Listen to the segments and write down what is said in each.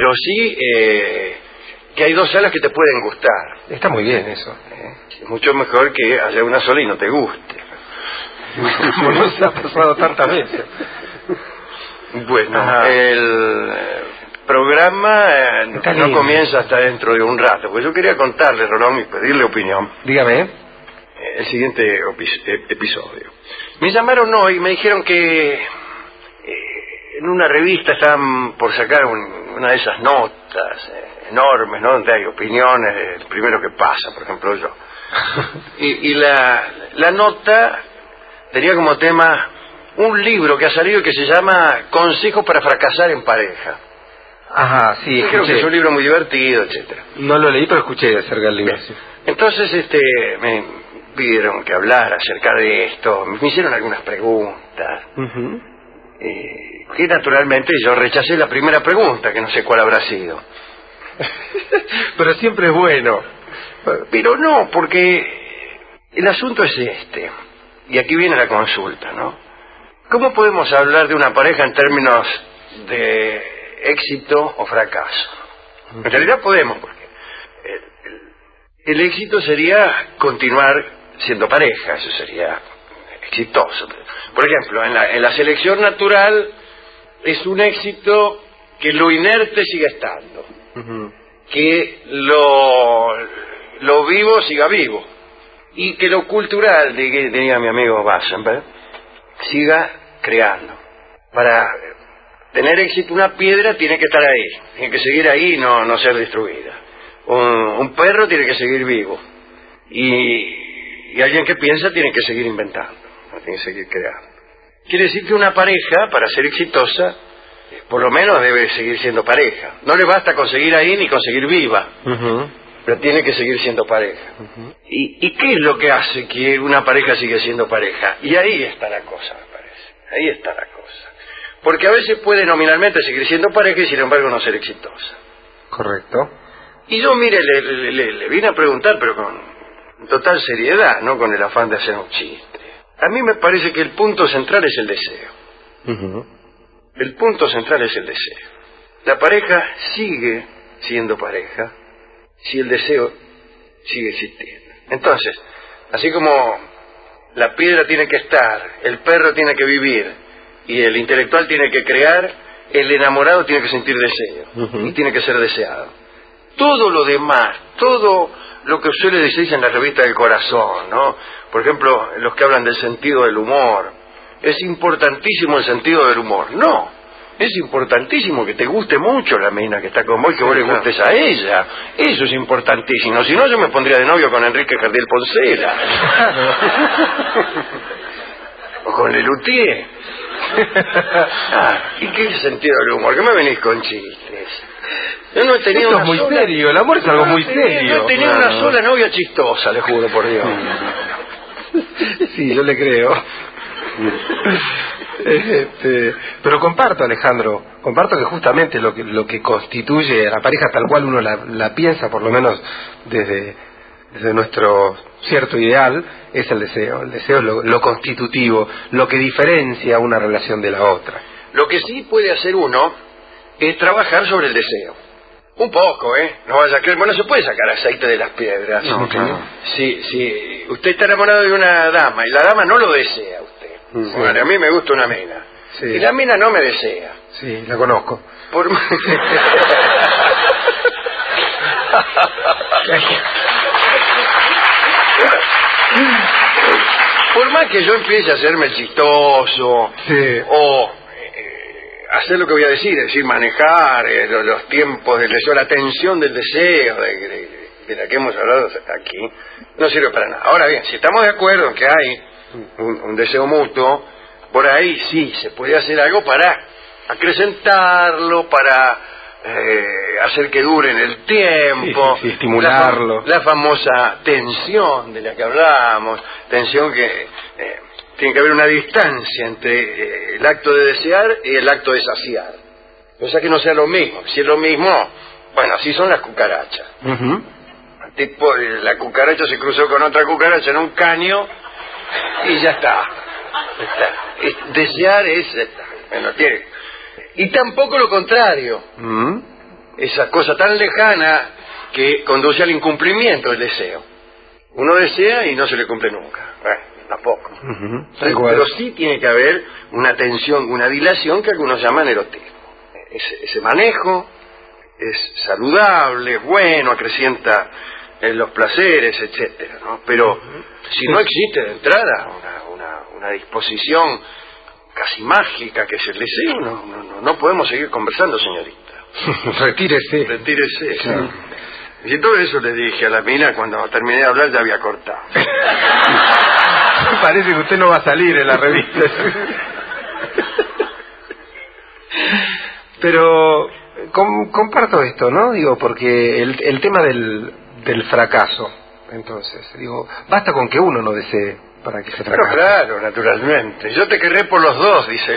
pero sí que hay dos salas que te pueden gustar. Está muy bien eso. Es mucho mejor que haya una sola y no te guste. Como no se ha pasado tantas veces. Bueno, Ajá. el programa no comienza hasta dentro de un rato, pues yo quería contarle, Rolón, y pedirle opinión. Dígame. El siguiente episodio. Me llamaron hoy y me dijeron que en una revista estaban por sacar una de esas notas enormes, ¿no? Donde hay opiniones del primero que pasa, por ejemplo yo. Y la nota tenía como tema un libro que ha salido que se llama Consejos para fracasar en pareja. Ajá, sí, creo que es un libro muy divertido, etcétera. No lo leí, pero escuché acerca del libro. Sí. Entonces me pidieron que hablara acerca de esto, me hicieron algunas preguntas, que naturalmente yo rechacé la primera pregunta, que no sé cuál habrá sido. Pero siempre es bueno. Pero no, porque el asunto es este, y aquí viene la consulta, ¿no? ¿Cómo podemos hablar de una pareja en términos de éxito o fracaso? En realidad podemos, porque el éxito sería continuar siendo pareja, eso sería exitoso. Por ejemplo, en la selección natural es un éxito que lo inerte siga estando, que lo vivo siga vivo, y que lo cultural, diría mi amigo Bassenberg, siga creando. Para tener éxito una piedra tiene que estar ahí, tiene que seguir ahí y no ser destruida. Un perro tiene que seguir vivo, y alguien que piensa tiene que seguir inventando, tiene que seguir creando. Quiere decir que una pareja, para ser exitosa, por lo menos debe seguir siendo pareja. No le basta conseguir ahí ni conseguir viva, pero tiene que seguir siendo pareja. ¿Y qué es lo que hace que una pareja siga siendo pareja? Y ahí está la cosa, me parece. Ahí está la cosa. Porque a veces puede nominalmente seguir siendo pareja y sin embargo no ser exitosa. Correcto. Y yo, mire, le vine a preguntar, pero con total seriedad, no con el afán de hacer un chiste. A mí me parece que el punto central es el deseo. El punto central es el deseo. La pareja sigue siendo pareja si el deseo sigue existiendo. Entonces, así como la piedra tiene que estar, el perro tiene que vivir y el intelectual tiene que crear, el enamorado tiene que sentir deseo y tiene que ser deseado. Todo lo demás, todo lo que suele decirse en la revista del corazón, ¿no? Por ejemplo, los que hablan del sentido del humor, es importantísimo el sentido del humor. No, es importantísimo que te guste mucho la mina que está con vos y que vos le gustes a ella. Eso es importantísimo. Si no, yo me pondría de novio con Enrique Jardiel Poncela. O con Lelutier. ¿Y qué es el sentido del humor? ¿Qué me venís con chistes? Yo no he tenido Esto es muy serio, el amor es algo muy serio. No he tenido una sola novia chistosa, le juro por Dios. Sí, yo le creo. Pero comparto, Alejandro, comparto que justamente lo que constituye a la pareja tal cual uno la piensa, por lo menos desde nuestro cierto ideal, es el deseo. El deseo es lo constitutivo, lo que diferencia una relación de la otra. Lo que sí puede hacer uno es trabajar sobre el deseo. Un poco, no vaya a creer, bueno, se puede sacar aceite de las piedras. No, claro. Si usted está enamorado de una dama y la dama no lo desea a usted. Sí. Bueno, a mí me gusta una mina. Sí. Y la mina no me desea. Sí, la conozco. Por más que yo empiece a hacerme el chistoso, o hacer lo que voy a decir, es decir, manejar los tiempos del deseo, la tensión del deseo de la que hemos hablado aquí, no sirve para nada. Ahora bien, si estamos de acuerdo en que hay un deseo mutuo, por ahí sí se puede hacer algo para acrecentarlo, para hacer que dure en el tiempo, sí, estimularlo. La famosa tensión de la que hablábamos, tensión que tiene que haber una distancia entre el acto de desear y el acto de saciar. O sea que no sea lo mismo. Si es lo mismo, bueno, así son las cucarachas. Tipo, la cucaracha se cruzó con otra cucaracha en un caño y ya está. Desear es... Bueno, tiene. Y tampoco lo contrario. esa cosa tan lejana que conduce al incumplimiento del deseo. Uno desea y no se le cumple nunca. Bueno, tampoco. Pero sí tiene que haber una tensión, una dilación que algunos llaman erotismo. Ese manejo es saludable, es bueno, acrecienta los placeres, etcétera, ¿no? Pero si no existe de entrada una disposición casi mágica que es el deseo, no podemos seguir conversando, señorita. Retírese. Retírese. Sí. Y todo eso le dije a la mina cuando terminé de hablar, ya había cortado. Parece que usted no va a salir en la revista. Pero comparto esto, ¿no? Digo, porque el tema del fracaso, entonces, digo, basta con que uno no desee para que se fracase. Pero claro, naturalmente. Yo te querré por los dos, dice.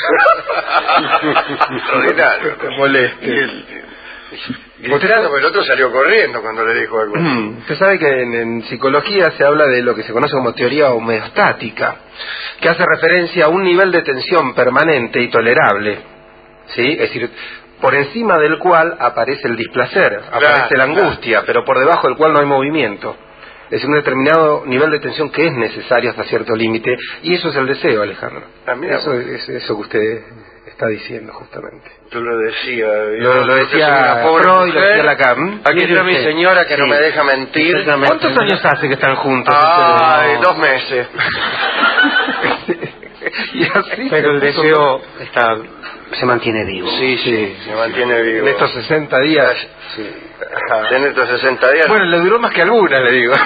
Extraordinario. Te moleste. Gritando, pero el otro salió corriendo cuando le dijo algo. Usted sabe que en psicología se habla de lo que se conoce como teoría homeostática, que hace referencia a un nivel de tensión permanente y tolerable, ¿sí? Es decir, por encima del cual aparece el displacer, aparece la angustia, pero por debajo del cual no hay movimiento. Es un determinado nivel de tensión que es necesario hasta cierto límite, y eso es el deseo, Alejandro. Eso es eso que usted está diciendo, justamente. Tú lo decías. Lo decía Freud, lo decía Lacan. Aquí está mi señora que no me deja mentir. ¿Cuántos años hace que están juntos? Ay, 2 meses. Y así, pero el deseo se mantiene vivo. Sí, se mantiene vivo. En estos 60 días. Sí. En estos 60 días. Bueno, le duró más que alguna, le digo.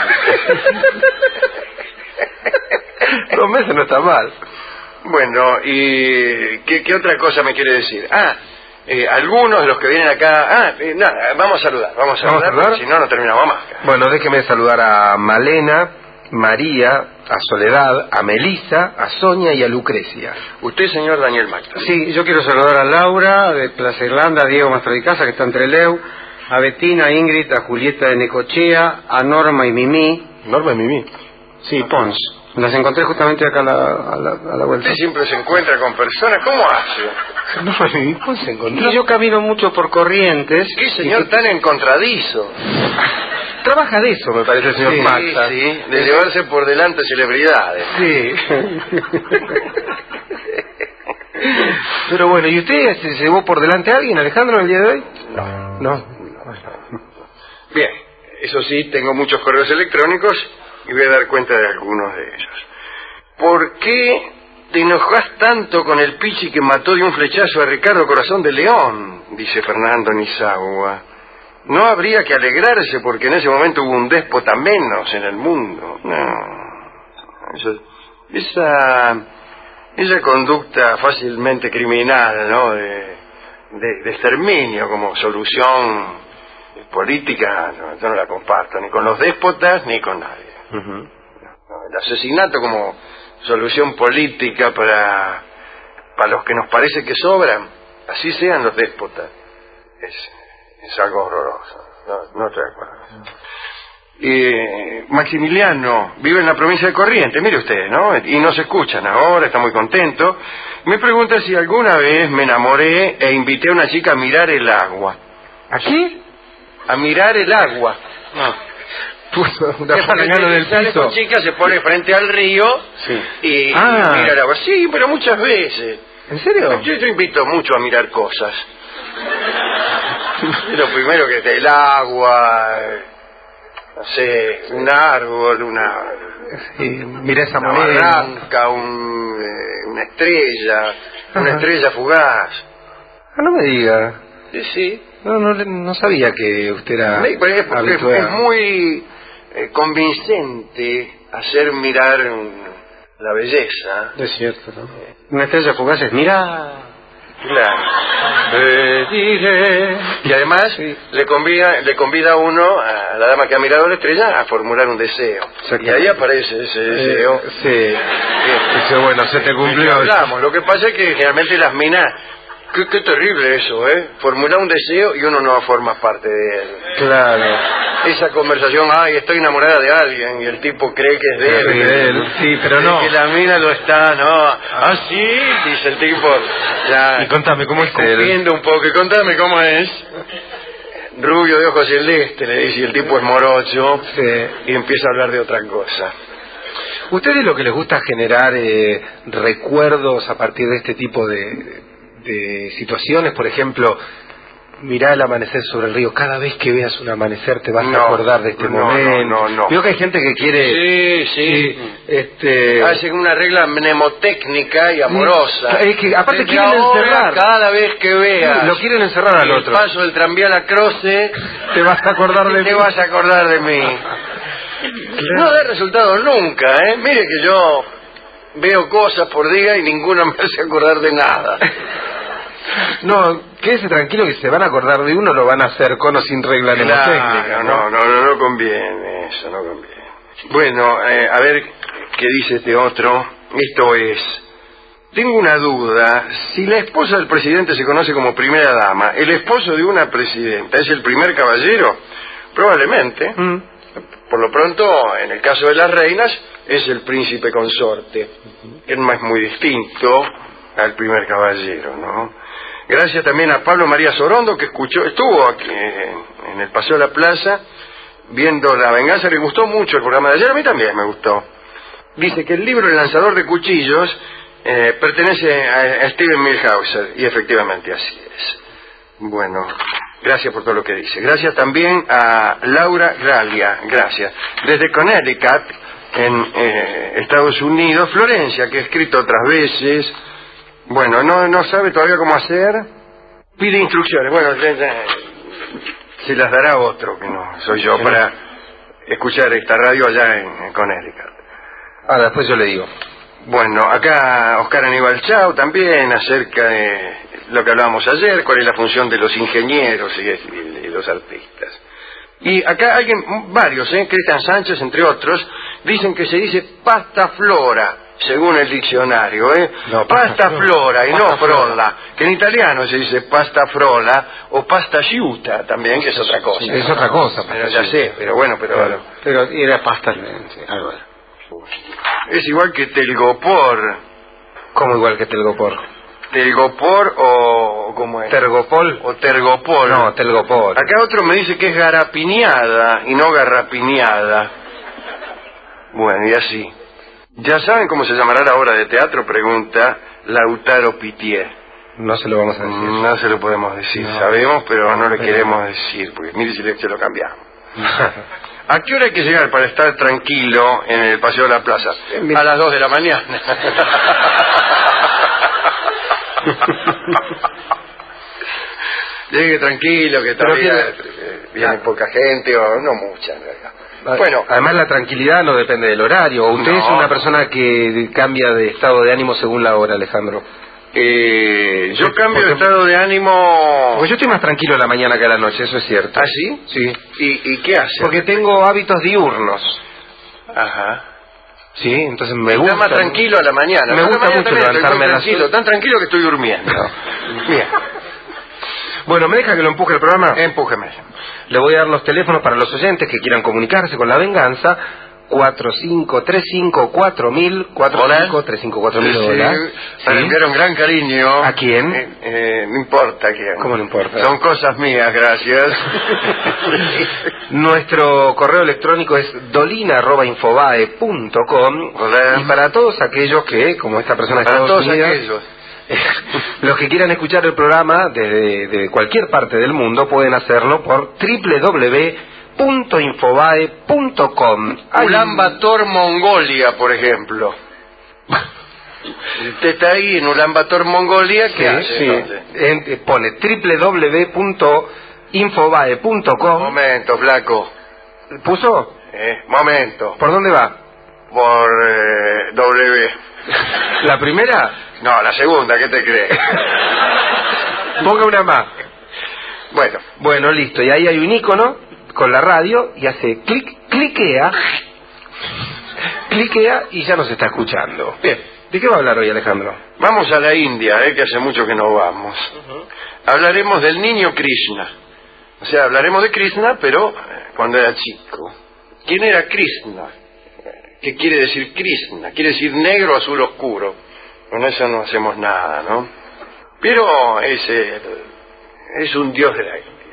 2 meses no está mal. Bueno, ¿y qué otra cosa me quiere decir? Algunos de los que vienen acá... nada, vamos a saludar, si no terminamos más. Bueno, déjeme saludar a Malena, María, a Soledad, a Melisa, a Sonia y a Lucrecia. Usted, señor Daniel Macta. Sí, yo quiero saludar a Laura de Plaza Irlanda, a Diego Mastricasa, que está en Trelew, a Betina, a Ingrid, a Julieta de Necochea, a Norma y Mimi. ¿Norma y Mimi? Sí, Pons. Las encontré justamente acá a la vuelta. Usted siempre se encuentra con personas, ¿cómo hace? Norma y Mimi, Pons se encontró. Y yo camino mucho por Corrientes. ¿Qué señor tan encontradizo? Trabaja de eso, me parece, el señor Macta. Sí, de llevarse por delante celebridades. Sí. Pero bueno, ¿y usted se llevó por delante a alguien, Alejandro, el día de hoy? No. Bien, eso sí, tengo muchos correos electrónicos y voy a dar cuenta de algunos de ellos. ¿Por qué te enojas tanto con el pichi que mató de un flechazo a Ricardo Corazón de León? Dice Fernando Nizagua. No habría que alegrarse porque en ese momento hubo un déspota menos en el mundo. No. Esa conducta fácilmente criminal, ¿no? De exterminio como solución política, yo no la comparto, ni con los déspotas ni con nadie. El asesinato como solución política para los que nos parece que sobran, así sean los déspotas, es algo horroroso. No estoy de acuerdo. Maximiliano vive en la provincia de Corrientes, mire usted, ¿no? Y nos escuchan ahora, está muy contento. Me pregunta si alguna vez me enamoré e invité a una chica a mirar el agua. ¿A qué? A mirar el agua. Esa chica se pone frente al río y mira el agua. Sí, pero muchas veces. ¿En serio? Yo invito mucho a mirar cosas. Lo primero que es el agua, no sé, un árbol, mira esa moneda, barranca, una estrella fugaz. No me diga. Sí. No sabía que usted era porque es muy convincente hacer mirar la belleza. Es cierto, ¿no? Una estrella fugaz es mira. Claro. Y además le convida a uno, a la dama que ha mirado la estrella, a formular un deseo. Y ahí aparece ese deseo. Sí. Dice, bueno, se te cumplió. Hablamos. Lo que pasa es que generalmente las minas... Qué terrible eso, formular un deseo y uno no forma parte de él. Claro. Esa conversación, estoy enamorada de alguien, y el tipo cree que es de él. Sí, pero no. Que la mina lo está, ¿no? Sí, dice el tipo. Y contame, ¿cómo es él? Un poco, y contame cómo es. rubio de ojos celeste, le dice, y el tipo es morocho, Sí. y empieza a hablar de otra cosa. ¿Ustedes lo que les gusta generar recuerdos a partir de este tipo de situaciones? Por ejemplo, mirá el amanecer sobre el río. Cada vez que veas un amanecer te vas a acordar de este momento. No. Veo que hay gente que quiere... Sí. Hacen una regla mnemotécnica y amorosa. Es que aparte Desde quieren ahora, encerrar. cada vez que veas Lo quieren encerrar al otro. el paso del tranvía a la Croce, Te vas a acordar de mí. te vas a acordar de mí. No da resultado nunca, ¿eh? Mire que yo veo cosas por día y ninguna me hace acordar de nada. No, quédese tranquilo que se van a acordar de uno, lo van a hacer con o sin regla mnemotécnica. No conviene eso, no conviene. Bueno, a ver qué dice este otro. Esto es: tengo una duda. Si la esposa del presidente se conoce como primera dama, ¿el esposo de una presidenta es el primer caballero? Probablemente. Por lo pronto, en el caso de las reinas, es el príncipe consorte. Es muy distinto al primer caballero, ¿no? Gracias también a Pablo María Sorondo, que estuvo aquí en el Paseo de la Plaza viendo La Venganza. Le gustó mucho el programa de ayer, a mí también me gustó. Dice que el libro El lanzador de cuchillos pertenece a Steven Milhauser, y efectivamente así es. Bueno, gracias por todo lo que dice. Gracias también a Laura Gralia, gracias. Desde Connecticut, en Estados Unidos, Florencia, que ha escrito otras veces. Bueno, no sabe todavía cómo hacer. Pide instrucciones. Bueno, se las dará otro, que no soy yo, para escuchar esta radio allá en Connecticut. Ahora, después yo le digo. Bueno, acá Oscar Aníbal Chao también, acerca de lo que hablábamos ayer, cuál es la función de los ingenieros y los artistas. Y acá varios, Cristian Sánchez, entre otros, dicen que se dice pastaflora, según el diccionario, No, pastaflora y no frolla, que en italiano se dice pastafrola o pastasciuta también, que es otra cosa. Sí, es otra cosa. Pero ya sé, pero bueno, Pero era pasta, algo. es igual que telgopor. ¿Cómo igual que telgopor? ¿Telgopor o cómo es? ¿Tergopol? O tergopol. No, telgopor. Acá otro me dice que es garapiñada y no garrapiñada. Bueno, y así. ¿Ya saben cómo se llamará la obra de teatro? Pregunta Lautaro Pitié. No se lo vamos a decir. No se lo podemos decir, No. sabemos, pero no le queremos decir, porque mire si se lo cambiamos. ¿A qué hora hay que llegar para estar tranquilo en el Paseo de la Plaza? A las 2 de la mañana. Llegue tranquilo, que todavía viene poca gente, o no mucha en realidad. Bueno, además la tranquilidad no depende del horario. ¿Usted es una persona que cambia de estado de ánimo según la hora, Alejandro? Yo cambio de estado de ánimo. Pues yo estoy más tranquilo a la mañana que a la noche, eso es cierto. ¿Ah, sí? Sí. ¿Y qué hace? Porque tengo hábitos diurnos. Ajá. Sí, entonces me gusta. Está más tranquilo a la mañana. Me gusta mucho levantarme a las 8. Tan tranquilo que estoy durmiendo. Bien. Bueno, ¿me deja que lo empuje el programa? Empújeme. Le voy a dar los teléfonos para los oyentes que quieran comunicarse con La Venganza. 45354000 45354000. Hola. Para enviar un gran cariño. ¿A quién? No importa a quién. ¿Cómo no importa? Son cosas mías, gracias. Nuestro correo electrónico es dolina@infobae.com. Hola. Y para todos aquellos que, como esta persona de Para Estados todos Unidos, aquellos. los que quieran escuchar el programa desde cualquier parte del mundo pueden hacerlo por www.infobae.com. Ulan Bator, Mongolia, por ejemplo. Usted está ahí en Ulan Bator, Mongolia, ¿qué hace? Sí. Pone www.infobae.com. Momento, flaco. ¿Puso? Momento. ¿Por dónde va? Por W. ¿La primera? No, la segunda, ¿qué te crees? Ponga una más. Bueno, listo. Y ahí hay un icono con la radio y hace cliquea y ya nos está escuchando. Bien. ¿De qué va a hablar hoy, Alejandro? Vamos a la India, que hace mucho que no vamos. Hablaremos del niño Krishna. O sea, hablaremos de Krishna, pero cuando era chico. ¿Quién era Krishna? ¿Qué quiere decir Krishna? Quiere decir negro, azul oscuro. Con eso no hacemos nada, ¿no? Pero es un dios de la India.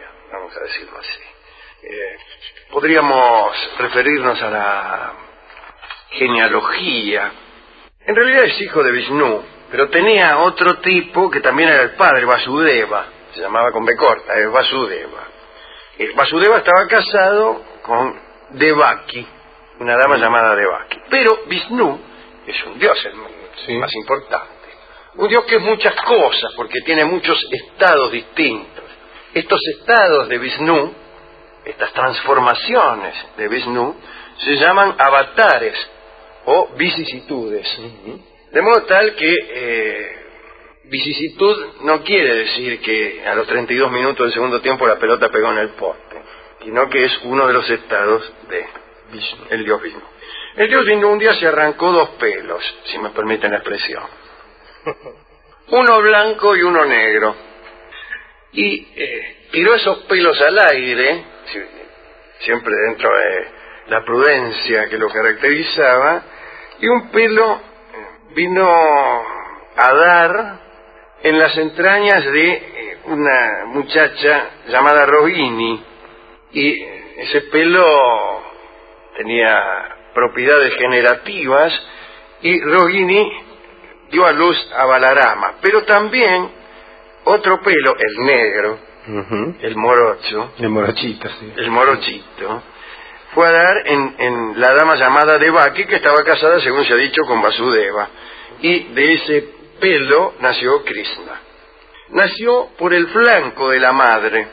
vamos a decirlo así. Podríamos referirnos a la genealogía. En realidad es hijo de Vishnu, pero tenía otro tipo que también era el padre, Vasudeva, se llamaba con B corta, Vasudeva. Vasudeva estaba casado con Devaki, una dama llamada Devaki. Pero Vishnu es un dios más importante. Un dios que es muchas cosas, porque tiene muchos estados distintos. Estos estados de Vishnu, estas transformaciones de Vishnu, se llaman avatares o vicisitudes. De modo tal que vicisitud no quiere decir que a los 32 minutos del segundo tiempo la pelota pegó en el poste, sino que es uno de los estados de Vishnu, el dios Vishnu. El dios Vishnu un día se arrancó 2 pelos, si me permiten la expresión. Uno blanco y uno negro. Y tiró esos pelos al aire, siempre dentro de la prudencia que lo caracterizaba, y un pelo vino a dar en las entrañas de una muchacha llamada Rohini, y ese pelo tenía propiedades generativas, y Rohini dio a luz a Balarama. Pero también otro pelo, el negro, el morocho, el morochito, sí. El morochito, fue a dar en la dama llamada Devaki, que estaba casada, según se ha dicho, con Vasudeva. Y de ese pelo nació Krishna. Nació por el flanco de la madre.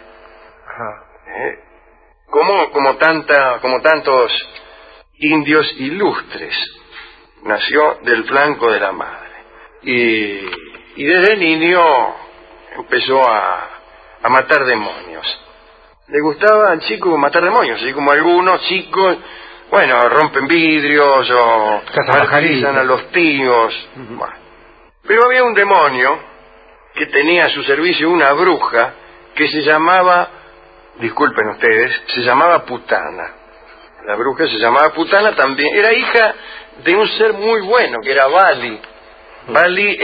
Como tantos indios ilustres. Nació del flanco de la madre. Y desde niño empezó a matar demonios. Le gustaba al chico matar demonios, así como algunos chicos, bueno, rompen vidrios o martirizan a los tíos. Bueno. Pero había un demonio que tenía a su servicio una bruja que se llamaba, disculpen ustedes, se llamaba Putana. La bruja se llamaba Putana también, era hija de un ser muy bueno que era Bali. Bali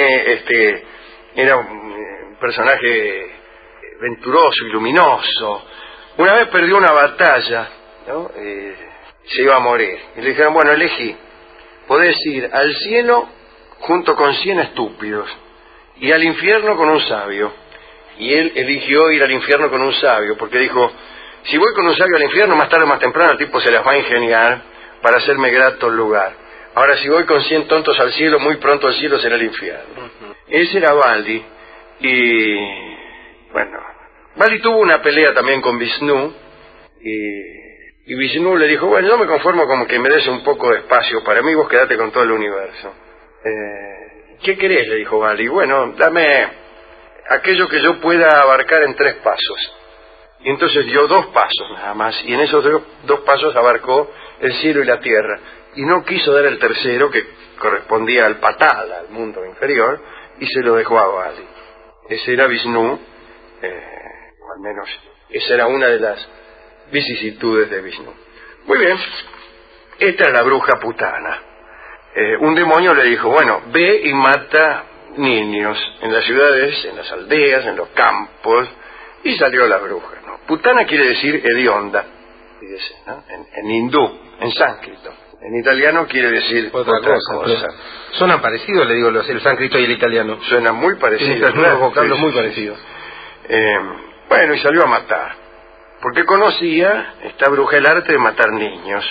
era un personaje venturoso y luminoso. Una vez perdió una batalla, ¿no? Se iba a morir. Y le dijeron, bueno, elegí. Podés ir al cielo junto con 100 estúpidos y al infierno con un sabio. Y él eligió ir al infierno con un sabio, porque dijo, si voy con un sabio al infierno, más tarde o más temprano el tipo se las va a ingeniar para hacerme grato el lugar. Ahora, si voy con 100 tontos al cielo, muy pronto el cielo será el infierno. Ese era Bali. Y bueno, Bali tuvo una pelea también con Vishnu, y Vishnu le dijo, bueno, yo me conformo como que me des un poco de espacio para mí, vos quedate con todo el universo. ¿Qué querés?, le dijo Bali. Bueno, dame aquello que yo pueda abarcar en 3 pasos. Y entonces dio 2 pasos nada más, y en esos 2 pasos abarcó el cielo y la tierra, y no quiso dar el tercero, que correspondía al Patada, al mundo inferior, y se lo dejó a Bali. Ese era Vishnu, o al menos esa era una de las vicisitudes de Vishnu. Muy bien, esta es la bruja Putana. Un demonio le dijo, bueno, ve y mata niños en las ciudades, en las aldeas, en los campos, y salió la bruja, ¿no? Putana quiere decir hedionda, fíjese, ¿no? En hindú, en sánscrito. En italiano quiere decir otra cosa. Suenan parecidos, le digo, el sánscrito y el italiano. Suenan muy parecidos. Unos vocablos muy parecidos. Bueno, y salió a matar, porque conocía esta bruja el arte de matar niños.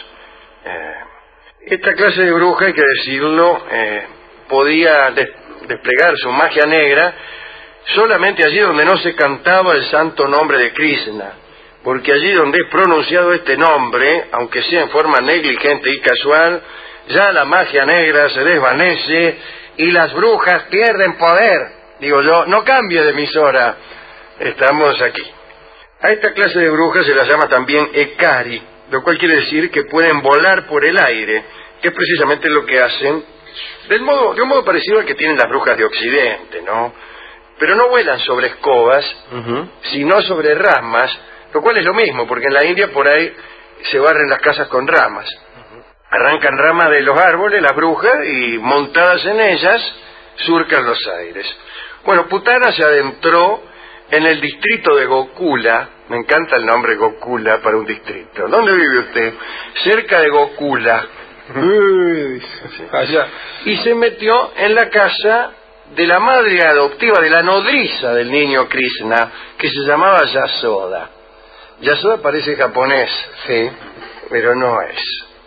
Esta clase de bruja, hay que decirlo, podía desplegar su magia negra solamente allí donde no se cantaba el santo nombre de Krishna, porque allí donde es pronunciado este nombre, aunque sea en forma negligente y casual, ya la magia negra se desvanece y las brujas pierden poder. Digo yo, no cambie de emisora, estamos aquí. A esta clase de brujas se las llama también Ekari, lo cual quiere decir que pueden volar por el aire, que es precisamente lo que hacen de un modo parecido al que tienen las brujas de Occidente, ¿no? Pero no vuelan sobre escobas, sino sobre ramas, lo cual es lo mismo, porque en la India por ahí se barren las casas con ramas. Arrancan ramas de los árboles, las brujas, y montadas en ellas, surcan los aires. Bueno, Putana se adentró en el distrito de Gokula. Me encanta el nombre Gokula para un distrito. ¿Dónde vive usted? Cerca de Gokula. Sí. Allá. Y se metió en la casa de la madre adoptiva, de la nodriza del niño Krishna, que se llamaba Yasoda. Yasoda parece japonés, Sí. pero no es.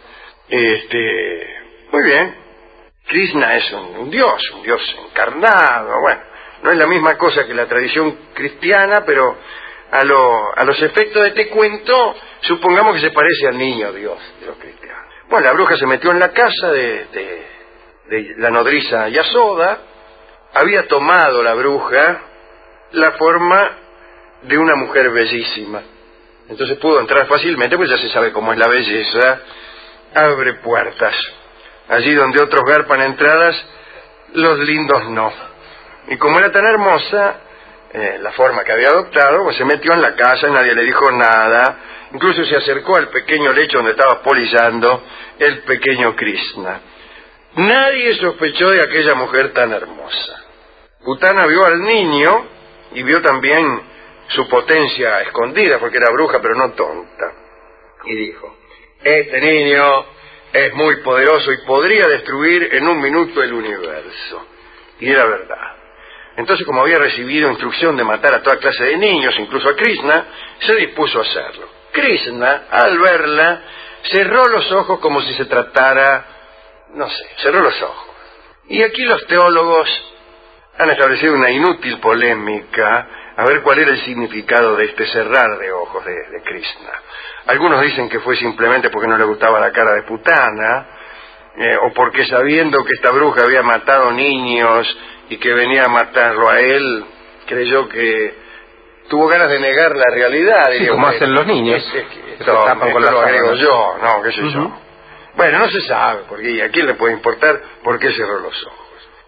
Muy bien. Krishna es un dios encarnado. Bueno, no es la misma cosa que la tradición cristiana, pero a los efectos de este cuento, supongamos que se parece al niño Dios de los cristianos. Bueno, la bruja se metió en la casa de la nodriza Yasoda. Había tomado la bruja la forma de una mujer bellísima. Entonces pudo entrar fácilmente, pues ya se sabe cómo es la belleza. Abre puertas. Allí donde otros garpan entradas, los lindos no. Y como era tan hermosa, la forma que había adoptado, pues se metió en la casa y nadie le dijo nada. Incluso se acercó al pequeño lecho donde estaba polillando el pequeño Krishna. Nadie sospechó de aquella mujer tan hermosa. Putana vio al niño y vio también su potencia escondida, porque era bruja pero no tonta. Y dijo: este niño es muy poderoso y podría destruir en un minuto el universo. Y era verdad. Entonces, como había recibido instrucción de matar a toda clase de niños, incluso a Krishna, se dispuso a hacerlo. Krishna, al verla, cerró los ojos como si se tratara, cerró los ojos. Y aquí los teólogos han establecido una inútil polémica a ver cuál era el significado de este cerrar de ojos de Krishna. Algunos dicen que fue simplemente porque no le gustaba la cara de Putana, o porque sabiendo que esta bruja había matado niños y que venía a matarlo a él, creyó que tuvo ganas de negar la realidad. Sí, como hacen los niños. Esto lo agrego yo, qué sé yo. Bueno, no se sabe, porque a quién le puede importar por qué cerró los ojos.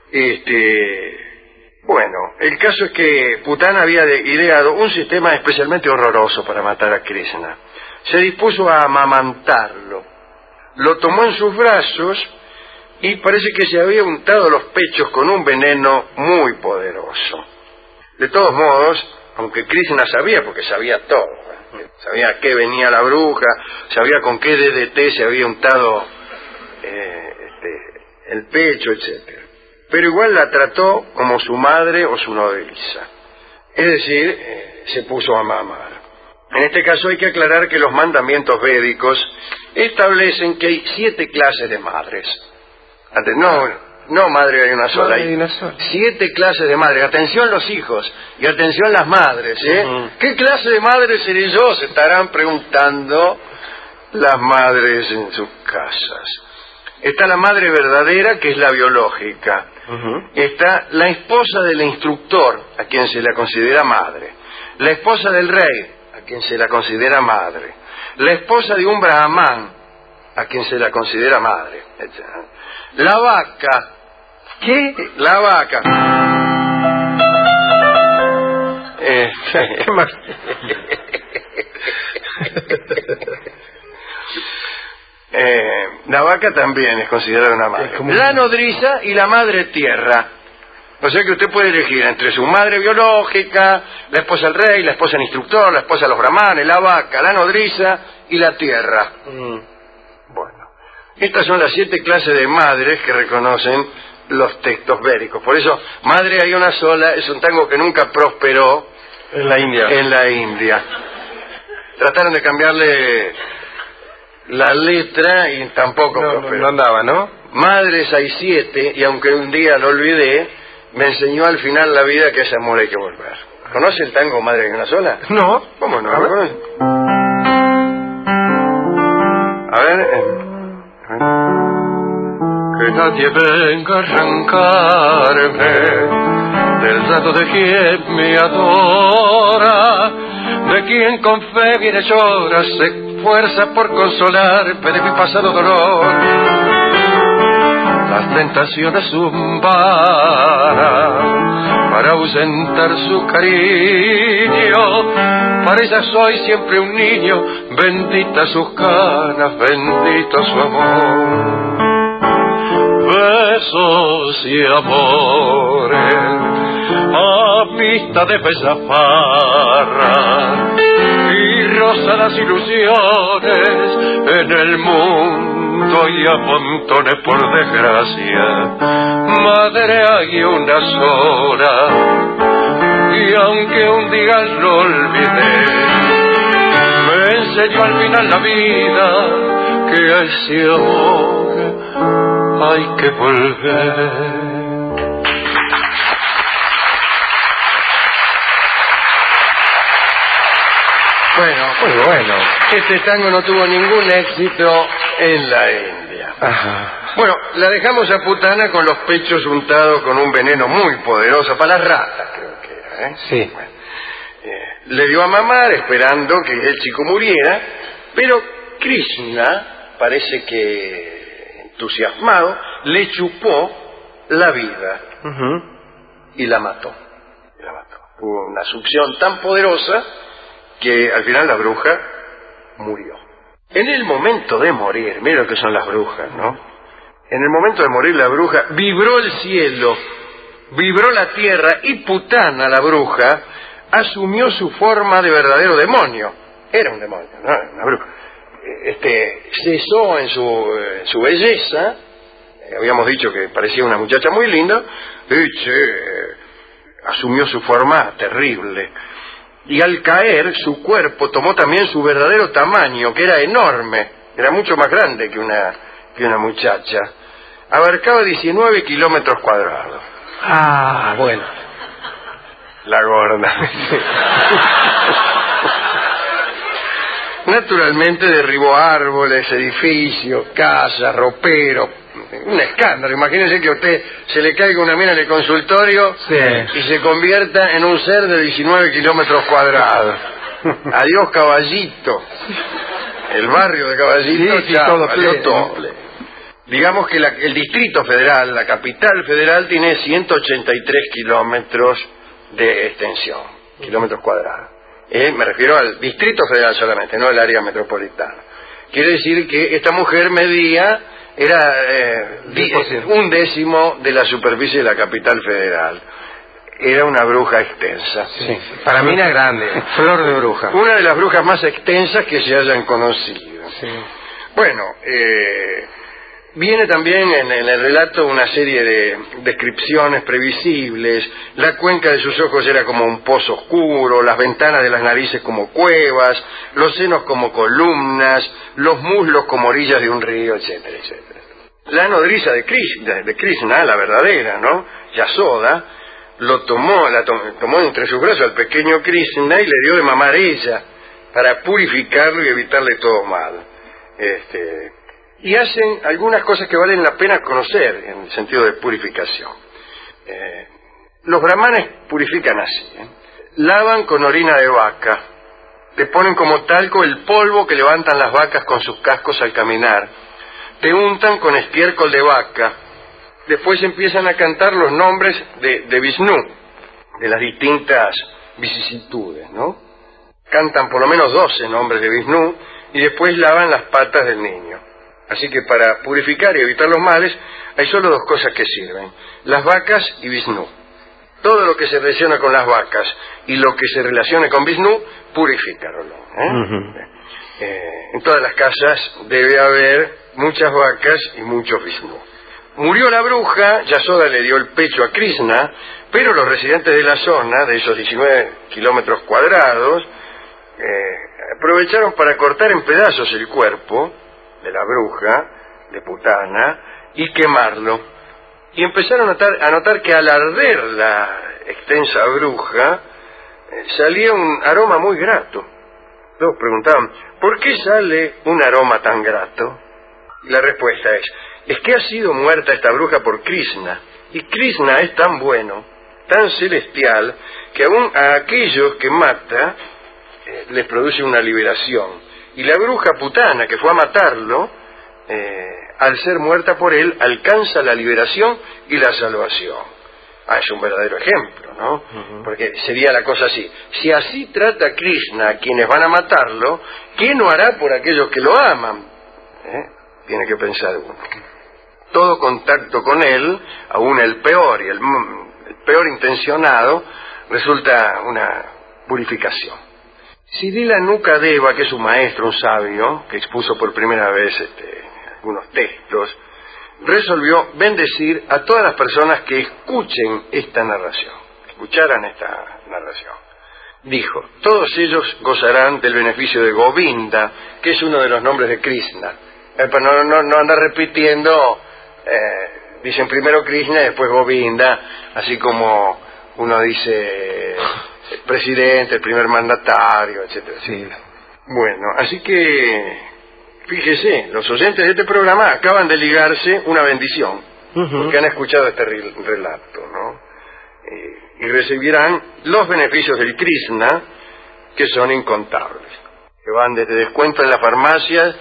Bueno, el caso es que Putana había ideado un sistema especialmente horroroso para matar a Krishna. Se dispuso a amamantarlo. Lo tomó en sus brazos y parece que se había untado los pechos con un veneno muy poderoso. De todos modos, aunque Krishna sabía, porque sabía todo, sabía a qué venía la bruja, sabía con qué DDT se había untado el pecho, etcétera. Pero igual la trató como su madre o su nodriza. Es decir, se puso a mamar. En este caso hay que aclarar que los mandamientos védicos establecen que hay 7 clases de madres. No madre hay una sola. Hay 7 clases de madres. Atención los hijos y atención las madres. ¿Qué clase de madre seré yo? Se estarán preguntando las madres en sus casas. Está la madre verdadera, que es la biológica. Está la esposa del instructor, a quien se la considera madre. La esposa del rey, a quien se la considera madre. La esposa de un brahmán, a quien se la considera madre. La vaca. ¿Qué? La vaca. ¿Qué más? La vaca también es considerada una madre. La nodriza y la madre tierra. O sea que usted puede elegir entre su madre biológica, la esposa del rey, la esposa del instructor, la esposa de los brahmanes, la vaca, la nodriza y la tierra. Bueno, estas son las 7 clases de madres que reconocen los textos védicos. Por eso, madre hay una sola, es un tango que nunca prosperó en la India. Trataron de cambiarle la letra y tampoco prosperó. No andaba, ¿no? Madres hay 7, y aunque un día lo olvidé, me enseñó al final la vida que a ese amor hay que volver. ¿Conoce el tango Madre hay una sola? No. ¿Cómo no? ¿Lo conoce? A ver. Que nadie venga a arrancarme del lado de quien me adora, de quien con fe viene llora, se fuerza por consolarme de mi pasado dolor. Las tentaciones zumbaran para ahuyentar su cariño. Para ella soy siempre un niño, bendita sus canas, bendito su amor. Besos y amores a pista de bella farra y rosadas ilusiones en el mundo y a montones por desgracia. Madre, hay una sola y aunque un día lo olvidé, me enseñó al final la vida que a ese amor hay que volver. Bueno, muy bueno. Este tango no tuvo ningún éxito en la India. Ajá. Bueno, la dejamos a Putana con los pechos untados con un veneno muy poderoso para las ratas, creo que era, ¿eh? Sí. Bueno, le dio a mamar esperando que el chico muriera, pero Krishna, parece que entusiasmado, le chupó la vida y la mató. Hubo una succión tan poderosa que al final la bruja murió. En el momento de morir, mira lo que son las brujas, ¿no? En el momento de morir la bruja, vibró el cielo, vibró la tierra y Putana, la bruja, asumió su forma de verdadero demonio. Era un demonio, ¿no? Una bruja. Cesó en su belleza, habíamos dicho que parecía una muchacha muy linda, y asumió su forma terrible. Y al caer, su cuerpo tomó también su verdadero tamaño, que era enorme, era mucho más grande que una muchacha. Abarcaba 19 kilómetros cuadrados. Ah, bueno. La gorda. Naturalmente derribó árboles, edificios, casas, roperos. Un escándalo. Imagínense que a usted se le caiga una mina en el consultorio, sí, y se convierta en un ser de 19 kilómetros cuadrados. Adiós, Caballito. El barrio de Caballito, sí, chao, todo adiós, pleno. todo. Digamos que el Distrito Federal, la capital federal, tiene 183 kilómetros de extensión, kilómetros cuadrados. Me refiero al Distrito Federal solamente, no al área metropolitana. Quiere decir que esta mujer era un décimo de la superficie de la capital federal. Era una bruja extensa. Sí. Para mí era grande, flor de bruja. Una de las brujas más extensas que se hayan conocido. Sí. Bueno, viene también en el relato una serie de descripciones previsibles. La cuenca de sus ojos era como un pozo oscuro, las ventanas de las narices como cuevas, los senos como columnas, los muslos como orillas de un río, etcétera, etcétera. La nodriza de Krishna, la verdadera, ¿no? Yasoda, tomó entre sus brazos al pequeño Krishna y le dio de mamar ella para purificarlo y evitarle todo mal. Y hacen algunas cosas que valen la pena conocer en el sentido de purificación. Los brahmanes purifican así, lavan con orina de vaca, te ponen como talco el polvo que levantan las vacas con sus cascos al caminar, te untan con estiércol de vaca, después empiezan a cantar los nombres de Vishnu, de las distintas vicisitudes, ¿no? Cantan por lo menos 12 nombres de Vishnu y después lavan las patas del niño. Así que para purificar y evitar los males hay solo dos cosas que sirven: las vacas y Vishnu. Todo lo que se relaciona con las vacas y lo que se relacione con Vishnu, purifícalo. En todas las casas debe haber muchas vacas y muchos Vishnu. Murió la bruja, Yasoda le dio el pecho a Krishna, pero los residentes de la zona, de esos 19 kilómetros cuadrados, aprovecharon para cortar en pedazos el cuerpo de la bruja, de Putana, y quemarlo. Y empezaron a notar que al arder la extensa bruja, salía un aroma muy grato. Todos preguntaban, ¿por qué sale un aroma tan grato? Y la respuesta es que ha sido muerta esta bruja por Krishna, y Krishna es tan bueno, tan celestial, que aún a aquellos que mata, les produce una liberación. Y la bruja Putana, que fue a matarlo, al ser muerta por él, alcanza la liberación y la salvación. Es un verdadero ejemplo, ¿no? Porque sería la cosa así: si así trata Krishna a quienes van a matarlo, ¿qué no hará por aquellos que lo aman? Tiene que pensar uno. Todo contacto con él, aún el peor y el peor intencionado, resulta una purificación. Sirila Nukadeva, que es un maestro, un sabio, que expuso por primera vez algunos textos, resolvió bendecir a todas las personas que escucharan esta narración. Dijo, todos ellos gozarán del beneficio de Govinda, que es uno de los nombres de Krishna. Para no andar repitiendo, dicen primero Krishna y después Govinda, así como uno dice el presidente, el primer mandatario, etcétera. Sí. Bueno, así que, fíjese, los oyentes de este programa acaban de ligarse una bendición, porque han escuchado este relato, ¿no? Y recibirán los beneficios del Krishna, que son incontables, que van desde descuento en las farmacias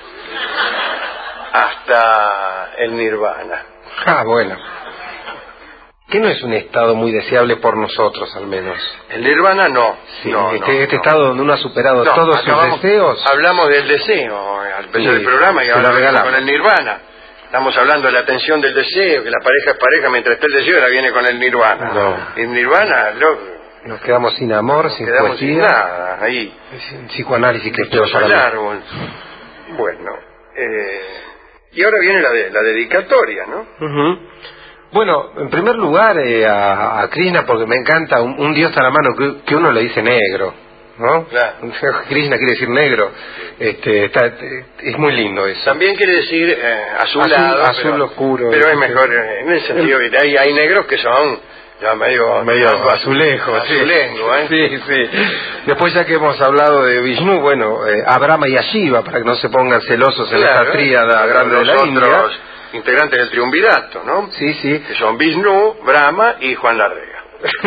hasta el nirvana. Bueno. Que no es un estado muy deseable por nosotros, al menos. El nirvana no. Sí, no, este estado donde uno ha superado todos sus deseos. Hablamos del deseo al empezar el programa y ahora regalamos con el nirvana. Estamos hablando de la atención del deseo, que la pareja es pareja mientras esté el deseo, ahora viene con el nirvana. No. El nirvana, nos quedamos sin amor, sin poesía, sin nada, ahí. Sin psicoanálisis, que es peor para el árbol. Bueno, y ahora viene la dedicatoria, ¿no? Bueno, en primer lugar a Krishna, porque me encanta un dios tan a mano que uno le dice negro, ¿no? Claro. Krishna quiere decir negro. Es muy lindo eso. También quiere decir azulado, azul oscuro. Pero es mejor en el sentido que hay negros que son ya medio azulejos. Sí. Sí. Después, ya que hemos hablado de Vishnu, bueno, a Brahma y a Shiva, para que no se pongan celosos en esta tríada grande de la India. Integrantes del triunvirato, ¿no? Sí. Que son Vishnu, Brahma y Juan Larrega.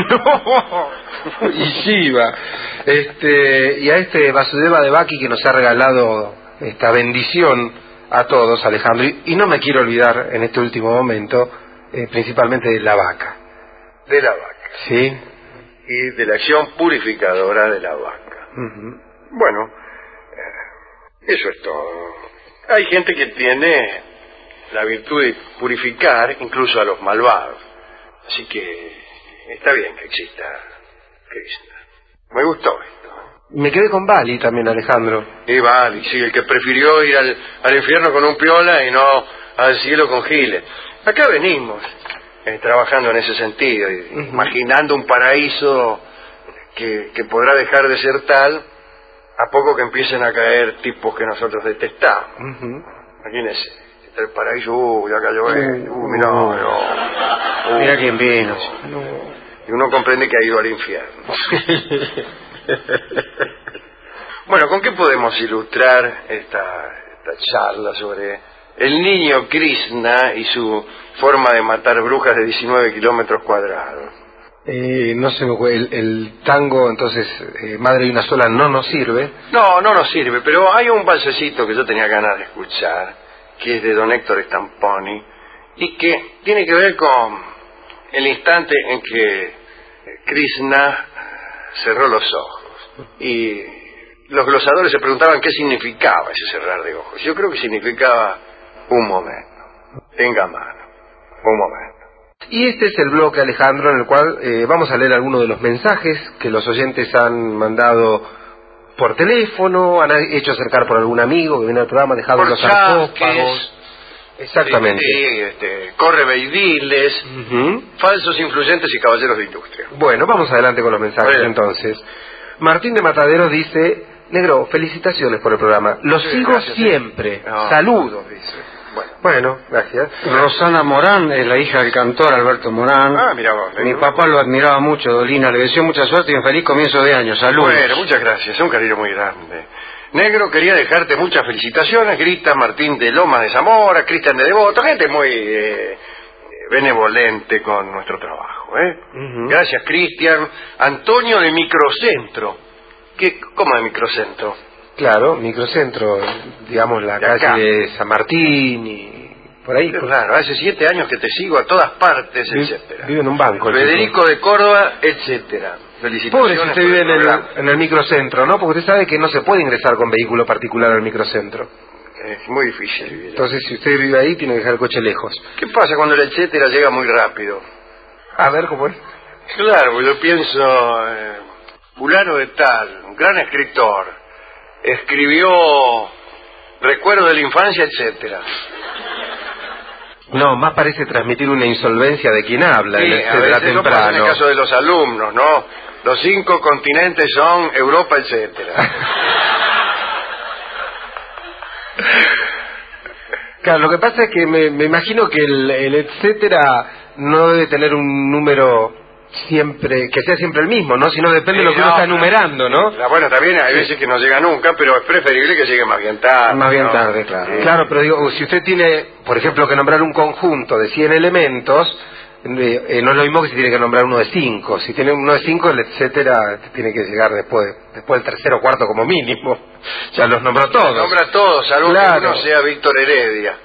Y Shiva. Y a Vasudeva Devaki, que nos ha regalado esta bendición a todos, Alejandro. Y no me quiero olvidar en este último momento, principalmente de la vaca. De la vaca. Sí. Y de la acción purificadora de la vaca. Bueno, eso es todo. Hay gente que tiene la virtud de purificar incluso a los malvados. Así que está bien que exista Krishna. Me gustó esto. Me quedé con Bali también, Alejandro. Y Bali, sí, el que prefirió ir al infierno con un piola y no al cielo con giles. Acá venimos trabajando en ese sentido, imaginando un paraíso que podrá dejar de ser tal a poco que empiecen a caer tipos que nosotros detestamos. Imagínense. El paraíso, ya cayó mira quién vino. Y uno comprende que ha ido al infierno. Bueno, ¿con qué podemos ilustrar esta charla sobre el niño Krishna y su forma de matar brujas de 19 kilómetros cuadrados? No sé, el tango, entonces, Madre y una sola, no nos sirve. No nos sirve, pero hay un balsecito que yo tenía ganas de escuchar, que es de don Héctor Stamponi, y que tiene que ver con el instante en que Krishna cerró los ojos. Y los glosadores se preguntaban qué significaba ese cerrar de ojos. Yo creo que significaba un momento. Tenga mano. Un momento. Y este es el bloque, Alejandro, en el cual vamos a leer algunos de los mensajes que los oyentes han mandado por teléfono, han hecho acercar por algún amigo que viene al programa, dejado los sarcófagos. Exactamente. Correveidiles, falsos influyentes y caballeros de industria. Bueno, vamos adelante con los mensajes entonces. Martín de Mataderos dice: negro, felicitaciones por el programa. Lo sigo gracias, siempre. No. Saludos, dice. Bueno, gracias. Rosana Morán es la hija del cantor Alberto Morán. Mira vos. Mi papá lo admiraba mucho, Dolina. Le deseo mucha suerte y un feliz comienzo de año. Saludos. Bueno, muchas gracias. Un cariño muy grande. Negro, quería dejarte muchas felicitaciones. Grita Martín de Lomas de Zamora, Cristian de Devoto, gente muy benevolente con nuestro trabajo. Gracias, Cristian. Antonio de Microcentro. ¿Cómo de Microcentro? Claro, Microcentro, digamos la calle de San Martín y por ahí. Claro, hace 7 años que te sigo a todas partes, etcétera. Vive en un banco. Federico de Córdoba, etcétera. Felicitaciones. Pobre si usted vive en el microcentro, ¿no? Porque usted sabe que no se puede ingresar con vehículo particular al microcentro. Es muy difícil vivir. Entonces, si usted vive ahí, tiene que dejar el coche lejos. ¿Qué pasa cuando el etcétera llega muy rápido? A ver, ¿cómo es? Claro, yo pienso, fulano de tal, un gran escritor, escribió recuerdos de la infancia, etcétera. No, más parece transmitir una insolvencia de quien habla, Sí, en a etcétera veces eso pasa en el temprano. caso de los alumnos, ¿no? Los 5 continentes son Europa, etcétera. Claro, lo que pasa es que me imagino que el etcétera no debe tener un número siempre, que sea siempre el mismo, ¿no? Sino depende de lo que uno está enumerando, ¿no? Bueno, también hay veces que no llega nunca, pero es preferible que llegue más bien tarde. Más bien ¿no? tarde, claro. Sí. Claro, pero digo, si usted tiene, por ejemplo, que nombrar un conjunto de 100 elementos, no es lo mismo que si tiene que nombrar uno de 5. Si tiene uno de 5, el etcétera tiene que llegar después del tercero o cuarto como mínimo. Ya los nombró todos. Nombra todos, salvo Claro. que uno sea Víctor Heredia.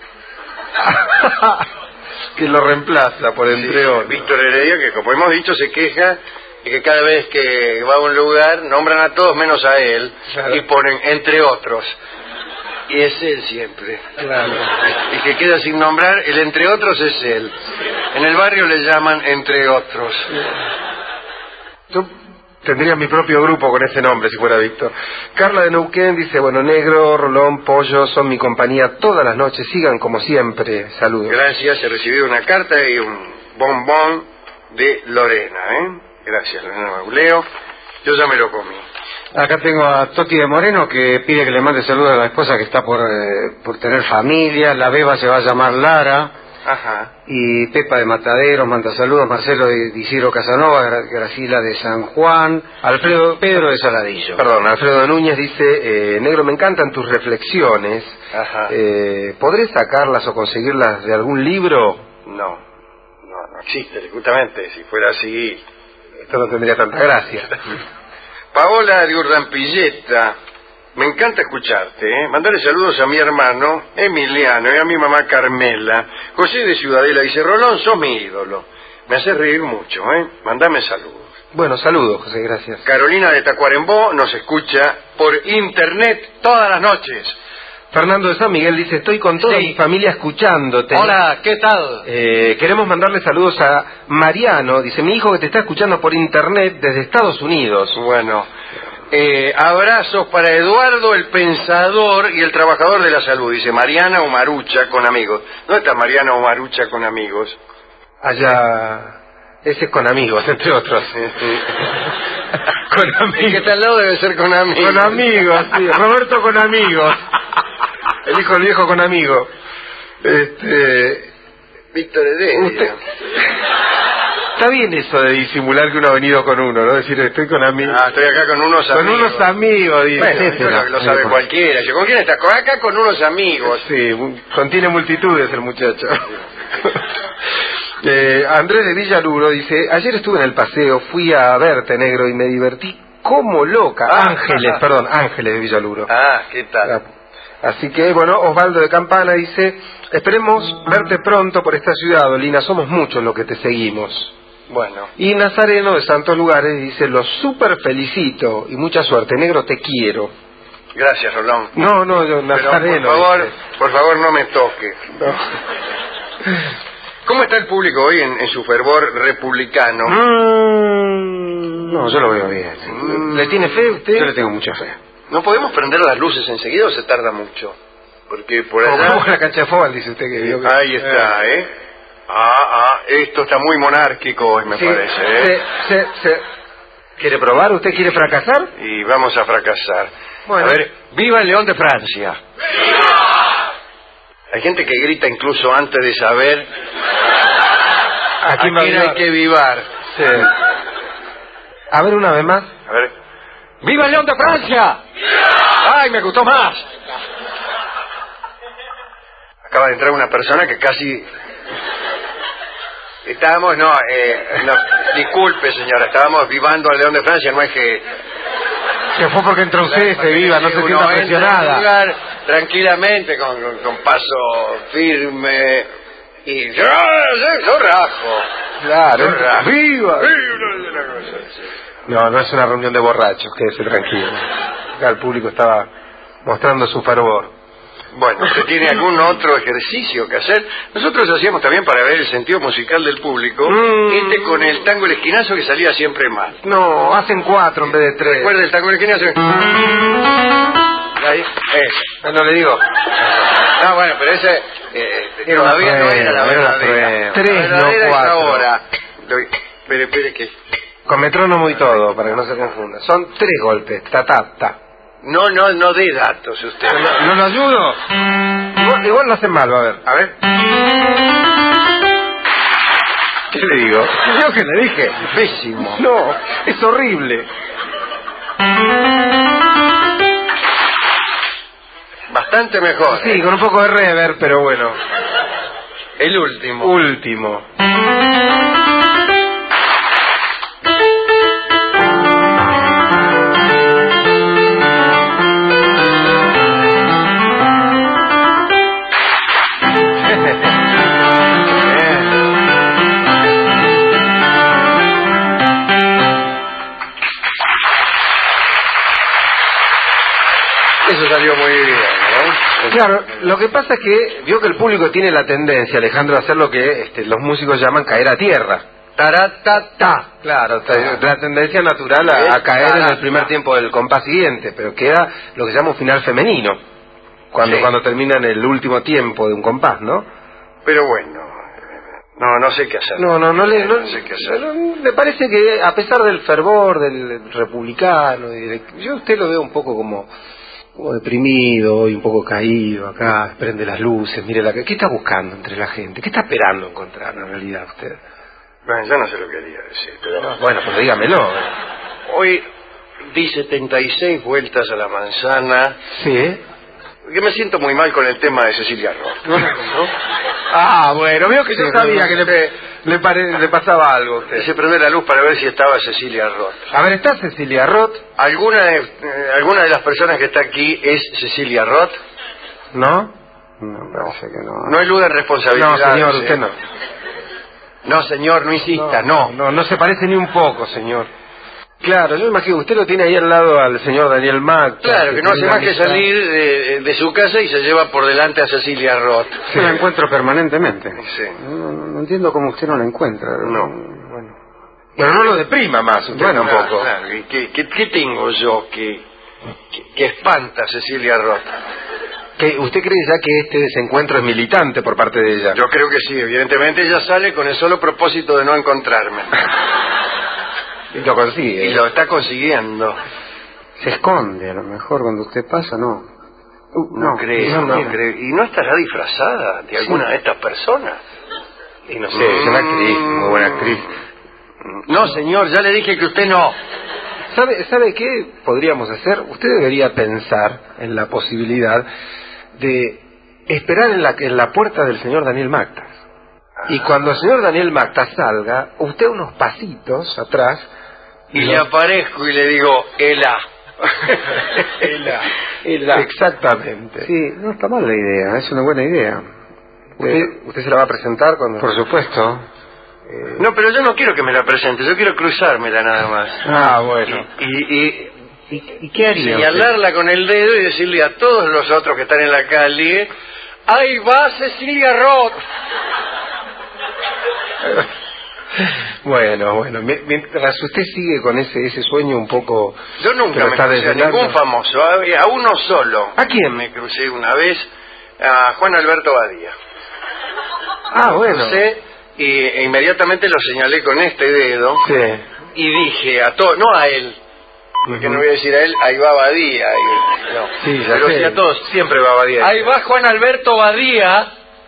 Que lo reemplaza por entre otros. Víctor Heredia, que como hemos dicho, se queja de que cada vez que va a un lugar nombran a todos menos a él, Claro. y ponen entre otros. Y es él siempre. Claro. Y que queda sin nombrar, el entre otros es él. En el barrio le llaman entre otros. Yo tendría mi propio grupo con ese nombre si fuera Víctor. Carla de Neuquén dice, bueno, Negro, Rolón, Pollo son mi compañía todas las noches, sigan como siempre, saludos. Gracias, he recibido una carta y un bombón de Lorena, Gracias, Lorena Mauleo. Yo ya me lo comí. Acá tengo a Toti de Moreno que pide que le mande saludos a la esposa que está por tener familia. La beba se va a llamar Lara. Ajá. Y Pepa de Mataderos manda saludos. Marcelo de Isidro Casanova, Gracila de San Juan. Alfredo, Pedro de Saladillo. perdón, Alfredo Núñez dice, Negro, me encantan tus reflexiones. Ajá. ¿Podré sacarlas o conseguirlas de algún libro? No existe, justamente. Si fuera así. Esto no tendría tanta gracia. Paola de Urdampilleta, me encanta escucharte, Mandale saludos a mi hermano Emiliano y a mi mamá Carmela. José de Ciudadela dice, Rolón, sos mi ídolo. Me hace reír mucho, Mandame saludos. Bueno, saludos, José, gracias. Carolina de Tacuarembó nos escucha por internet todas las noches. Fernando de San Miguel dice, estoy con toda mi familia escuchándote. Hola, ¿qué tal? Queremos mandarle saludos a Mariano, dice, mi hijo que te está escuchando por internet desde Estados Unidos. Bueno, abrazos para Eduardo el Pensador y el Trabajador de la Salud, dice Mariana Umarucha con amigos. ¿Dónde está Mariana Umarucha con amigos? Allá, ese es con amigos, entre otros. Con El que amigos. está al lado debe ser con amigos. Con amigos, sí. Roberto con amigos. El hijo del viejo con amigos. Víctor Heredia. Usted... Está bien eso de disimular que uno ha venido con uno, ¿no? Decir, estoy con amigos. Estoy acá con unos Con amigos. unos amigos, dice. Bueno, eso lo sabe cualquiera. Yo, ¿con quién estás? Acá con unos amigos. Sí, contiene multitudes el muchacho. Andrés de Villaluro dice, ayer estuve en el paseo, fui a verte, Negro, y me divertí como loca. Ángeles de Villaluro. ¿Qué tal? Así que, bueno, Osvaldo de Campana dice, esperemos verte pronto por esta ciudad, Olina, somos muchos los que te seguimos. Bueno. Y Nazareno de Santos Lugares dice, los super felicito y mucha suerte, Negro, te quiero. Gracias, Rolón. No, yo, Pero, Nazareno. por favor, no me toque. No. ¿Cómo está el público hoy en su fervor republicano? No, yo lo veo bien. ¿Le tiene fe usted? Yo le tengo mucha fe. ¿No podemos prender las luces enseguida o se tarda mucho? Porque por allá... Como la cancha de fútbol, dice usted que vio que... Ahí está, esto está muy monárquico hoy, me Sí, parece, ¿Quiere probar? ¿Usted quiere fracasar? Y vamos a fracasar. Bueno. A ver, ¡viva el León de Francia! Hay gente que grita incluso antes de saber ¿A quién va a hay vivar? que vivar. Sí. A ver, una vez más. A ver, ¡Viva el León de Francia! ¡ay, me gustó más! Acaba de entrar una persona que casi... Estábamos, disculpe señora, estábamos vivando al León de Francia, no es que... Que fue porque entró usted, se viva, no se Uno sienta entra en un presionada. lugar tranquilamente, con paso firme, y yo rajo. Claro, Yo rajo. ¡viva! No, No es una reunión de borrachos, quédese tranquilo. Acá el público estaba mostrando su fervor. Bueno, ¿usted tiene algún otro ejercicio que hacer? Nosotros hacíamos también para ver el sentido musical del público, con el tango El Esquinazo que salía siempre mal. No, hacen 4 en vez de 3. ¿Recuerda el tango El Esquinazo? Ahí, ese. No le digo. No, bueno, pero ese todavía no era la verdadera. 3, la verdadera no 4. es ahora. Espere que... Con metrónomo y todo, para que no se confunda. Son 3 golpes. Ta, ta, ta. No dé datos usted. ¿No lo ayudo? Igual no hacen mal, a ver. A ver. ¿Qué le digo? Yo que le dije. Pésimo. No, es horrible. Bastante mejor. Sí, con un poco de reverb, pero bueno. El último. Último. Eso salió muy bien, ¿no? Claro, lo que pasa es que vio que el público tiene la tendencia, Alejandro, a hacer lo que los músicos llaman caer a tierra. Taratata. Claro, la tendencia natural a caer en el primer tiempo del compás siguiente, pero queda lo que se llama un final femenino, cuando termina en el último tiempo de un compás, ¿no? Pero bueno, no sé qué hacer. No sé qué hacer. Me parece que a pesar del fervor del republicano, yo a usted lo veo un poco como deprimido y un poco caído acá, prende las luces, mire ¿qué está buscando entre la gente? ¿Qué está esperando encontrar en realidad usted? Bueno, yo no sé lo que quería decir, pero... Bueno, pues dígamelo. Hoy di 76 vueltas a la manzana. Sí. Que me siento muy mal con el tema de Cecilia Roth. ¿No? Ah, bueno, veo que yo sabía que le pasaba algo a usted. Quise prender la luz para ver si estaba Cecilia Roth. A ver, ¿está Cecilia Roth? ¿Alguna de las personas que está aquí es Cecilia Roth? ¿No? No, parece que no. No eludan responsabilidades. No, señor, usted no. No, señor, no insista, no. No se parece ni un poco, señor. Claro, yo me imagino, usted lo tiene ahí al lado al señor Daniel Mac. Claro, que no hace más que salir de su casa y se lleva por delante a Cecilia Roth. Sí. Yo la encuentro permanentemente. Sí. No entiendo cómo usted no la encuentra. No. Bueno. Pero no lo deprima más, usted un poco. Claro. ¿Qué tengo yo que espanta a Cecilia Roth? ¿Usted cree ya que este desencuentro es militante por parte de ella? Yo creo que sí, evidentemente ella sale con el solo propósito de no encontrarme. Y lo consigue. Y lo está consiguiendo. Se esconde, a lo mejor cuando usted pasa, no. No creo. ¿Y no estará disfrazada de alguna de estas personas? Y no sé, es una actriz, muy buena actriz. No, señor, ya le dije que usted no. ¿Sabe qué podríamos hacer? Usted debería pensar en la posibilidad de esperar en la puerta del señor Daniel Mactas. Y cuando el señor Daniel Mactas salga, usted unos pasitos atrás... Y le aparezco y le digo, Ela. Ela. Exactamente. Sí, no está mal la idea, es una buena idea. ¿Usted se la va a presentar cuando...? Por supuesto. No, pero yo no quiero que me la presente, yo quiero cruzármela nada más. Ah, bueno. ¿Y qué haría? Señalarla con el dedo y decirle a todos los otros que están en la calle, ¡ahí va Cecilia Roth! Bueno, mientras usted sigue con ese sueño un poco... Yo nunca me crucé a ningún famoso, a uno solo. ¿A quién? Me crucé una vez, a Juan Alberto Badía. Ah, bueno. E inmediatamente lo señalé con este dedo. Sí. Y dije a todos, no a él, porque no voy a decir a él, ahí va Badía. No. Sí, pero sí a todos, siempre va Badía. Ahí va Juan Alberto Badía.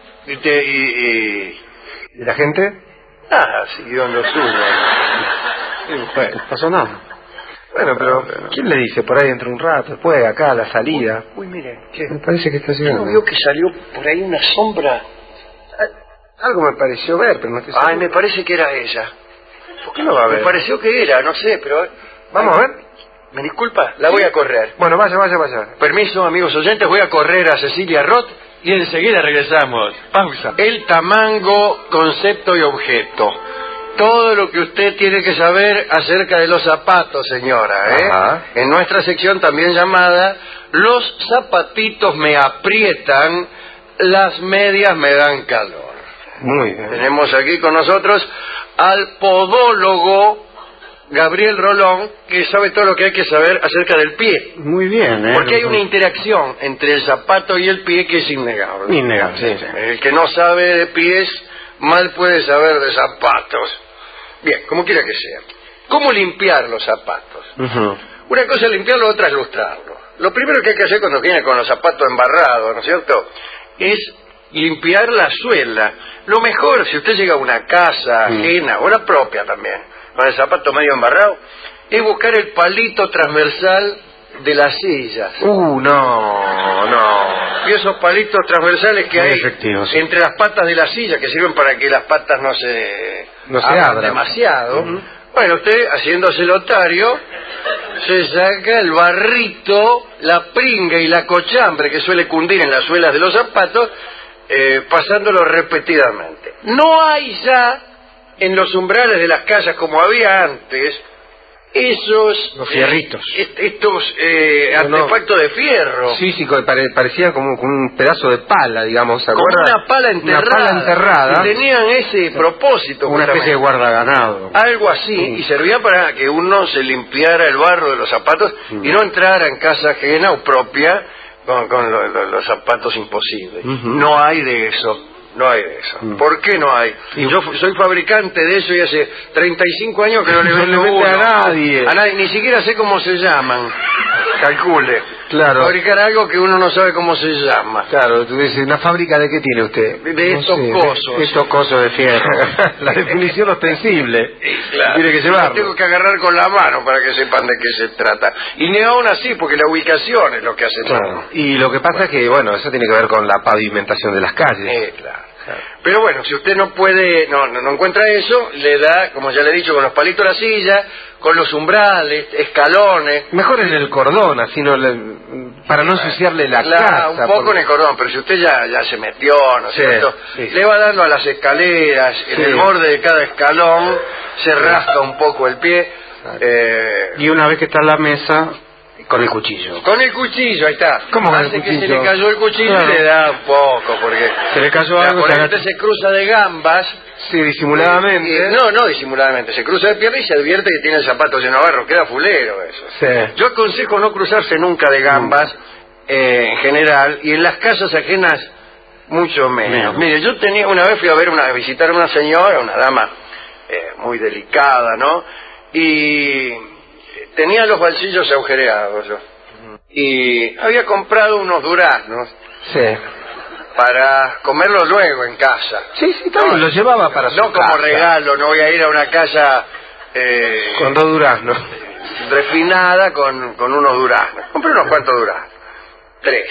¿Y la gente? Siguió en lo suyo. Bueno, no pasó nada. Bueno, pero ¿quién le dice? Por ahí dentro de un rato, después acá a la salida. Uy, mire, me parece que está llegando. ¿No vio que salió por ahí una sombra? Algo me pareció ver, pero no estoy seguro. Ay, me parece que era ella. ¿Por qué no va a ver? Me pareció que era, no sé, pero... Vamos a ver. ¿Me disculpa? La voy a correr. Bueno, vaya. Permiso, amigos oyentes, voy a correr a Cecilia Roth y enseguida regresamos. Pausa. El tamango, concepto y objeto. todo lo que usted tiene que saber acerca de los zapatos, señora, ¿eh? Ajá. En nuestra sección también llamada Los zapatitos me aprietan, las medias me dan calor. Muy bien. Tenemos aquí con nosotros al podólogo Gabriel Rolón, que sabe todo lo que hay que saber acerca del pie. Muy bien, Porque hay una interacción entre el zapato y el pie que es innegable. Innegable, sí. El que no sabe de pies, mal puede saber de zapatos. Bien, como quiera que sea. ¿Cómo limpiar los zapatos? Una cosa es limpiarlo, otra es lustrarlo. Lo primero que hay que hacer cuando viene con los zapatos embarrados, ¿no es cierto?, es limpiar la suela. Lo mejor, si usted llega a una casa ajena, o la propia también, con el zapato medio embarrado, es buscar el palito transversal de las sillas. No. Y esos palitos transversales que Muy hay efectivo, sí. entre las patas de la silla, que sirven para que las patas no se abran demasiado. Bueno, usted, haciéndose el otario, se saca el barrito, la pringa y la cochambre que suele cundir en las suelas de los zapatos, pasándolo repetidamente. No hay ya en los umbrales de las casas, como había antes, Los fierritos. estos artefactos de fierro. Sí, parecía como un pedazo de pala, digamos, ¿se Como acuerda? una pala enterrada. Una pala enterrada. Y tenían ese propósito. Una especie de guardaganado. Algo así, y servía para que uno se limpiara el barro de los zapatos y no entrara en casa ajena o propia con los zapatos imposibles. No hay de eso. No hay de eso. ¿Por qué no hay? Yo soy fabricante de eso y hace 35 años que no le vendo uno. a nadie. Ni siquiera sé cómo se llaman. Calcule. Claro. Fabricar algo que uno no sabe cómo se llama. Claro, tú dices, ¿una fábrica de qué tiene usted? De estos cosos. Estos cosos de fierro. La definición ostensible. Claro. Tiene que llevarlo. Tengo que agarrar con la mano para que sepan de qué se trata. Y ni aún así, porque la ubicación es lo que hace todo. Y lo que pasa es que, bueno, eso tiene que ver con la pavimentación de las calles. Claro. Pero bueno, si usted no puede, no encuentra eso, le da, como ya le he dicho, con los palitos de la silla, con los umbrales, escalones. Mejor en el cordón, así para no ensuciarle la casa. Un poco en el cordón, pero si usted ya se metió, ¿no es cierto? Sí. Le va dando a las escaleras, en el borde de cada escalón, se rasca un poco el pie. Y una vez que está en la mesa, con el cuchillo. Con el cuchillo, ahí está. ¿Cómo con el Hace que cuchillo? se le cayó el cuchillo Claro. y le da un poco, porque Se le cayó algo. por ahí usted se cruza de gambas. Sí, disimuladamente. No disimuladamente. Se cruza de pierna y se advierte que tiene el zapato lleno de barro. Queda fulero eso. Sí. Yo aconsejo no cruzarse nunca de gambas, en general, y en las casas ajenas mucho menos. Mire, yo una vez fui a visitar a una señora, una dama muy delicada, ¿no? Y tenía los bolsillos agujereados yo. Y había comprado unos duraznos Sí. para comerlos luego en casa. Sí, también lo llevaba para su No como casa. regalo, no voy a ir a una casa Con 2 duraznos. refinada con unos duraznos. Compré unos cuantos duraznos. 3.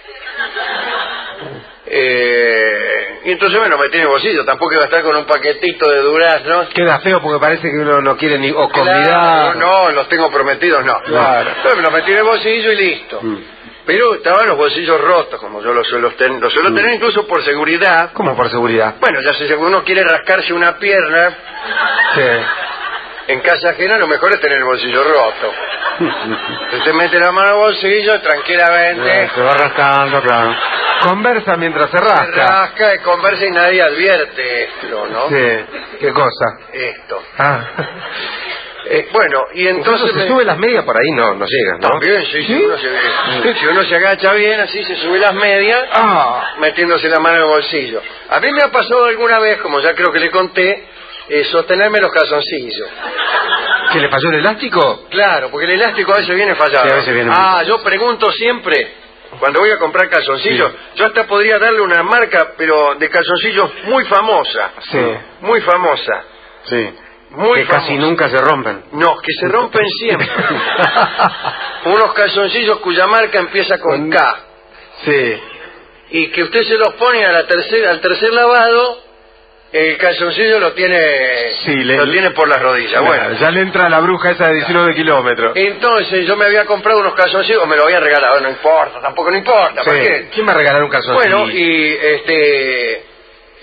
Y entonces me lo metí en el bolsillo. Tampoco iba a estar con un paquetito de duraznos. Queda feo porque parece que uno no quiere ni convidar. Claro, no, los tengo prometidos, no. Claro. Entonces me los metí en el bolsillo y listo. Pero estaban los bolsillos rotos, como yo los suelo tener incluso por seguridad. ¿Cómo por seguridad? Bueno, ya si uno quiere rascarse una pierna Sí. en casa ajena, lo mejor es tener el bolsillo roto. Usted mete la mano al bolsillo tranquilamente, Se va rascando, claro. Conversa mientras se se rasca. rasca y conversa y nadie advierte esto, ¿no? Sí. ¿Qué cosa? Esto. Ah. Bueno, y entonces... Incluso se sube las medias por ahí, no llega, ¿no? También, sí, si uno se agacha bien, así se sube las medias, metiéndose la mano en el bolsillo. A mí me ha pasado alguna vez, como ya creo que le conté, sostenerme los calzoncillos. ¿Que le falló el elástico? Claro, porque el elástico a veces viene fallado. Sí, a veces viene yo pregunto siempre, cuando voy a comprar calzoncillos, yo hasta podría darle una marca, pero de calzoncillos muy famosa. Sí. Muy famosa. Sí. Muy Que casi famosa. nunca se rompen. No, que se rompen siempre. Unos calzoncillos cuya marca empieza con K. Sí. Y que usted se los pone al tercer lavado, el calzoncillo lo tiene tiene por las rodillas. Bueno, Ya le entra la bruja esa de 19 kilómetros. entonces yo me había comprado unos calzoncillos, me lo habían regalado, no importa, tampoco no importa, ¿para qué? ¿Quién va a regalar un calzoncillo? Bueno, y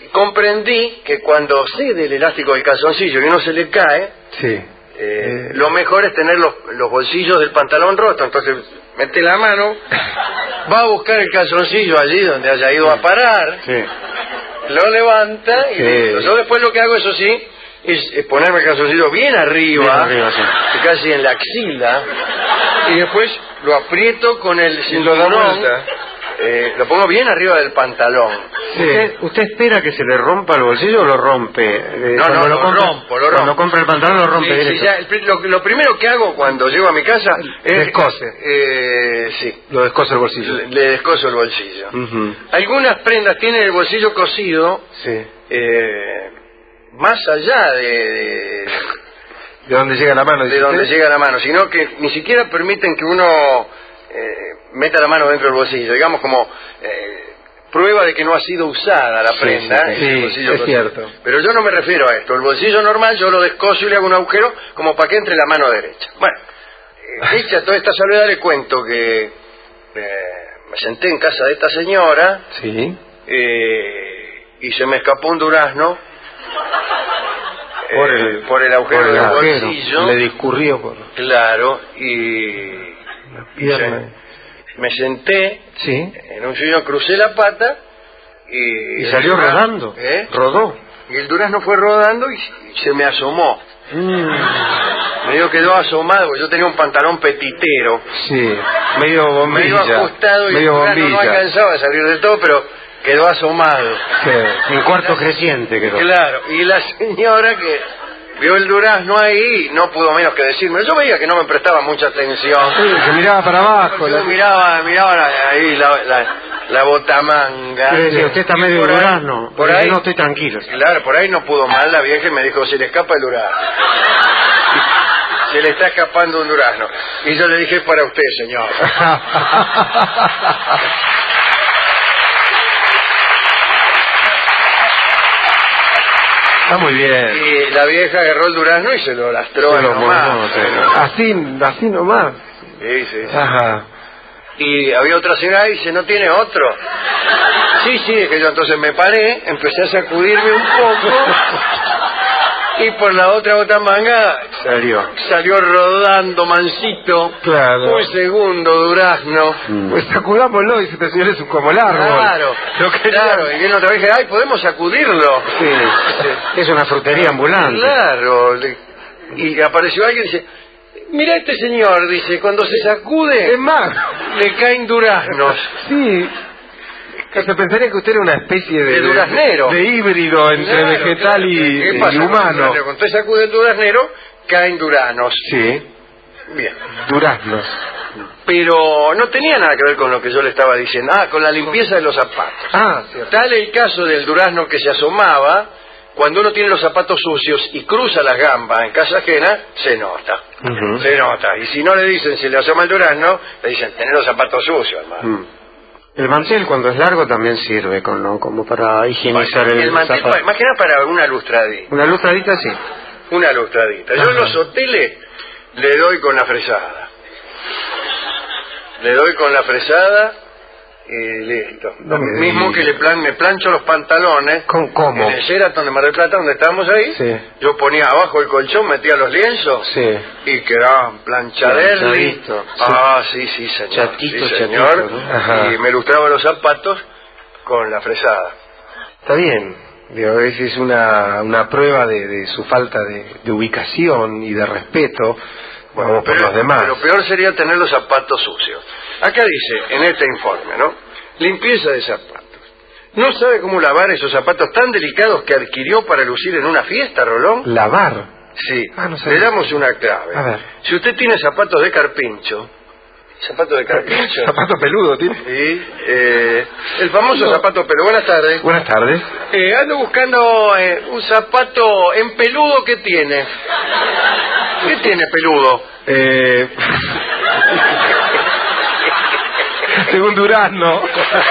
comprendí que cuando cede el elástico del calzoncillo y no se le cae, Sí. lo mejor es tener los bolsillos del pantalón rotos. Entonces mete la mano, va a buscar el calzoncillo allí donde haya ido a parar, Sí. lo levanta y Sí. listo. Yo después lo que hago, eso sí, es ponerme el calzoncillo bien arriba, sí. casi en la axila, y después lo aprieto con el lo da cinturón, vuelta. lo pongo bien arriba del pantalón. Sí. ¿Usted espera que se le rompa el bolsillo o lo rompe? Cuando lo rompo. Cuando compra el pantalón lo rompe Sí, directo. lo primero que hago cuando llego a mi casa es... Descose. Sí. Lo descose el bolsillo. Le descoso el bolsillo. Ujú. Algunas prendas tienen el bolsillo cosido Sí. más allá de ¿De dónde llega la mano? de donde llega la mano, sino que ni siquiera permiten que uno meta la mano dentro del bolsillo, digamos como prueba de que no ha sido usada la prenda. Sí, el bolsillo es cosido. cierto. Pero yo no me refiero a esto. El bolsillo normal yo lo descoso y le hago un agujero como para que entre la mano derecha. Bueno, hecha toda esta salvedad, le cuento que me senté en casa de esta señora Sí. y se me escapó un durazno por el agujero por el del agujero. bolsillo. Le discurrió por Claro, y la pierna. me senté Sí. en un sillón, crucé la pata y salió rodando. Rodó. Y el durazno fue rodando y se me asomó. Medio quedó asomado, yo tenía un pantalón petitero, Sí. Medio bombilla. medio ajustado, y el medio durazno no bombilla. alcanzaba a salir del todo, pero quedó asomado. Sí. En cuarto creciente quedó. Claro, y la señora que vio el durazno ahí no pudo menos que decirme. Yo veía que no me prestaba mucha atención. Sí, que miraba para abajo. Yo miraba ahí la botamanga. Quiere decir, usted está medio Por ahí- durazno. por ahí no estoy tranquilo. Claro, por ahí no pudo más la vieja y me dijo, se le escapa el durazno. Se le está escapando un durazno. Y yo le dije, es para usted, señor. Está muy bien. Y la vieja agarró el durazno y se lo lastró Se lo nomás. mordió, así nomás. Sí, sí, sí. Ajá. Y había otra señora y dice, ¿no tiene otro? Sí, sí, es que yo entonces me paré, empecé a sacudirme un poco y por la otra botamanga salió rodando mansito. Claro. Un segundo durazno. Pues sacudámoslo, dice este señor, es como el árbol. Claro, claro. Y viene otra vez y dije, ay, ¿podemos sacudirlo? Sí. Es una frutería ambulante. Claro. Y apareció alguien y dice, mira este señor, dice, cuando se sacude, Es más, le caen duraznos. sí. Se pensaría que usted era una especie De duraznero. de híbrido entre Claro, vegetal claro. ¿Qué y pasa con el humano. duraznero? Cuando usted sacude el duraznero, caen duranos. Sí, Bien. duraznos. Pero no tenía nada que ver con lo que yo le estaba diciendo. Ah, con la limpieza de los zapatos. Ah, cierto. Tal el caso del durazno que se asomaba, cuando uno tiene los zapatos sucios y cruza las gambas en casa ajena, se nota. Ujú. Se nota. Y si no le dicen, si le asoma el durazno, le dicen, tenés los zapatos sucios, hermano. El mantel cuando es largo también sirve como para higienizar Y el mantel, zapato. más que nada para una lustradita. Una lustradita sí. Una lustradita. Yo en los hoteles le doy con la fresada. Le doy con la fresada y listo. No me Mismo diga. que me plancho los pantalones. ¿Cómo? En el Sheraton de Mar del Plata, donde estábamos ahí, Sí. yo ponía abajo el colchón, metía los lienzos Sí. y quedaban planchaderli. Planchadito. Ah, sí, sí, señor. Chatito, sí, señor. chatito, ¿no? Ajá. Y me lustraba los zapatos con la fresada. Está bien. Digo, es una prueba de su falta de ubicación y de respeto por los demás. Pero peor sería tener los zapatos sucios. Acá dice, en este informe, ¿no? Limpieza de zapatos. ¿No sabe cómo lavar esos zapatos tan delicados que adquirió para lucir en una fiesta, Rolón? Lavar. Sí. Ah, no sabía. Le damos una clave. A ver. Si usted tiene zapatos de carpincho, ¿zapatos de carpincho? Zapato peludo, tiene. Sí, el famoso zapato peludo. Buenas tardes. Buenas tardes. Ando buscando un zapato en peludo que tiene. ¿Qué tiene peludo? Según Durazno.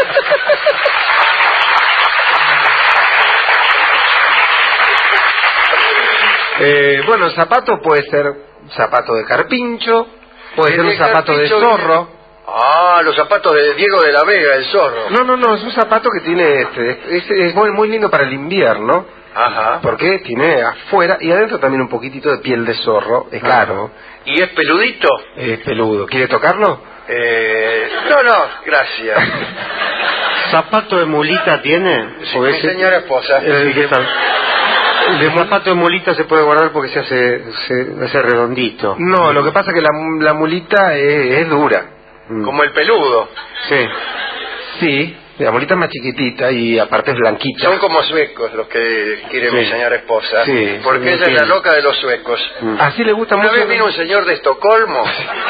Bueno, el zapato puede ser zapato de carpincho, puede ser un zapato de zorro. Ah, Ah, los zapatos de Diego de la Vega, el zorro. No, es un zapato que tiene, es muy, muy lindo para el invierno. Ajá. Porque tiene afuera y adentro también un poquitito de piel de zorro, es claro. ¿Y es peludito? Es peludo. ¿Quiere tocarlo? No, gracias. ¿Zapato de mulita tiene? Sí, mi señora esposa. ¿Qué tal? El zapato de mulita se puede guardar porque se hace redondito. No, lo que pasa es que la mulita es dura. Como el peludo. Sí. Sí, la mulita es más chiquitita y aparte es blanquita. Son como suecos los que quiere mi señora esposa. Sí, porque ella es la loca de los suecos. Así le gusta Una mucho. vez vino un señor de Estocolmo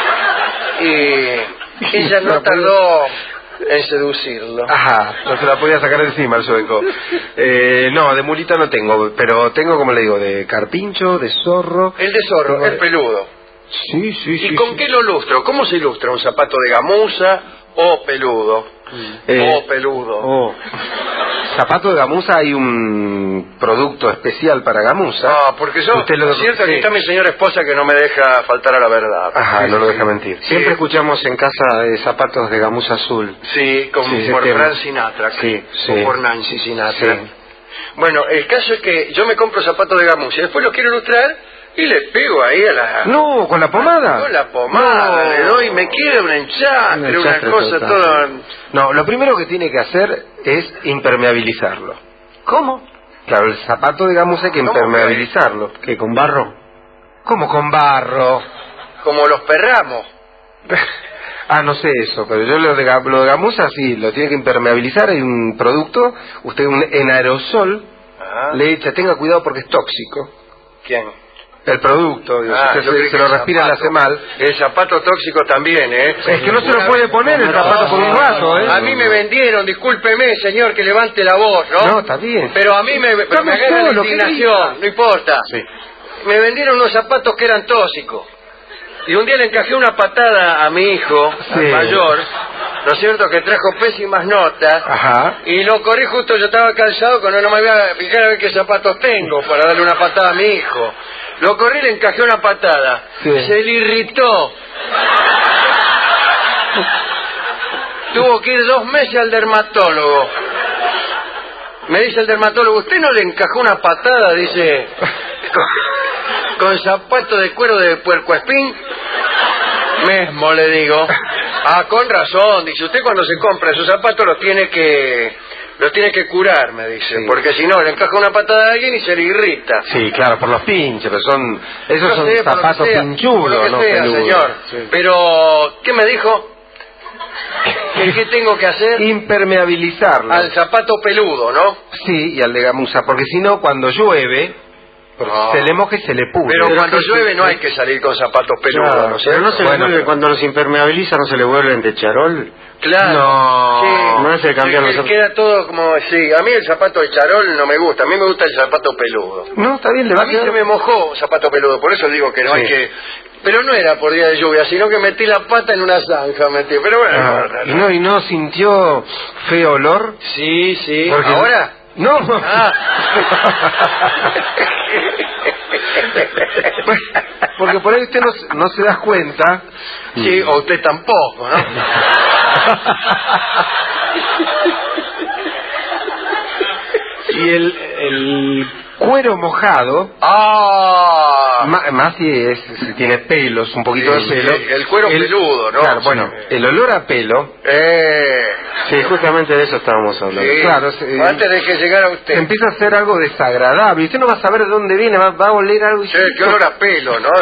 y ella no tardó en seducirlo. Ajá, no se la podía sacar encima el sueco. No, de mulita no tengo, pero tengo, como le digo, de carpincho, de zorro. El de zorro, el peludo. Sí. ¿Y con qué lo lustro? ¿Cómo se ilustra un zapato de gamuza o peludo? O peludo. Zapato de gamuza, hay un producto especial para gamuza. Ah, porque yo, es cierto que está mi señora esposa que no me deja faltar a la verdad. Ajá, no lo deja mentir. Siempre escuchamos en casa zapatos de gamuza azul. Sí, como por Frank Sinatra. O por Nancy Sinatra. Sí. Bueno, el caso es que yo me compro zapatos de gamuza y después los quiero ilustrar y le pego ahí a la... No, ¿con la pomada? Con la pomada, no. le doy, me queda una enchastre, una cosa total. toda... No, lo primero que tiene que hacer es impermeabilizarlo. ¿Cómo? Claro, el zapato de gamuza hay que impermeabilizarlo. ¿Qué, con barro? ¿Cómo con barro? Como los perramos. No sé eso, pero yo lo de gamuza sí, lo tiene que impermeabilizar. Hay un producto, usted en aerosol le echa, tenga cuidado porque es tóxico. ¿Quién? El producto, usted se lo respira y le hace mal. El zapato tóxico también, ¿eh? Es que no se lo puede poner el zapato por un rato, ¿eh? A mí me vendieron, discúlpeme, señor, que levante la voz, ¿no? No, está bien. Pero a mí me agarra la indignación, no importa. Sí. Me vendieron unos zapatos que eran tóxicos. Y un día le encajé una patada a mi hijo, al mayor, ¿no es cierto?, que trajo pésimas notas. Ajá. Y lo corrí justo, yo estaba cansado, que no me iba a fijar a ver qué zapatos tengo para darle una patada a mi hijo. Lo corrí y le encajé una patada. Sí. Se le irritó. Tuvo que ir 2 meses al dermatólogo. Me dice el dermatólogo, ¿usted no le encajó una patada? Dice, con zapato de cuero de puercoespín. Mismo le digo. Con razón, dice, usted cuando se compra esos zapatos los tiene que curar, me dice, porque si no le encaja una patada a alguien y se le irrita. Sí, claro, por los pinches, pero esos son zapatos pinchudos, no peludos. Señor. Sí. Pero, ¿qué me dijo? ¿Qué tengo que hacer? Impermeabilizarlo. Al zapato peludo, ¿no? Sí, y al de gamuza, porque si no, cuando llueve, se le moja y se le pudre. Pero cuando llueve no hay que salir con zapatos peludos, claro, ¿no sé? pero no se le vuelve, cuando los impermeabiliza no se le vuelven de charol. Claro. No. Sí. No se cambian los zapatos. Queda todo como, sí, a mí el zapato de charol no me gusta, a mí me gusta el zapato peludo. No, está bien, le va a mí se me mojó zapato peludo, por eso digo que no hay que... Pero no era por día de lluvia, sino que metí la pata en una zanja, pero bueno. ¿Y no sintió feo olor? Sí. Porque... ¿Ahora? No. Porque por ahí usted no se da cuenta. Sí, o usted tampoco, ¿no? Y el cuero mojado, más si tiene pelos, un poquito de pelo. El cuero peludo, ¿no? Claro, bueno, el olor a pelo. Sí, justamente de eso estábamos hablando. Sí. Claro, antes de que llegara usted. Empieza a ser algo desagradable. Usted no va a saber de dónde viene, va a oler algo. Sí, qué olor a pelo, ¿no?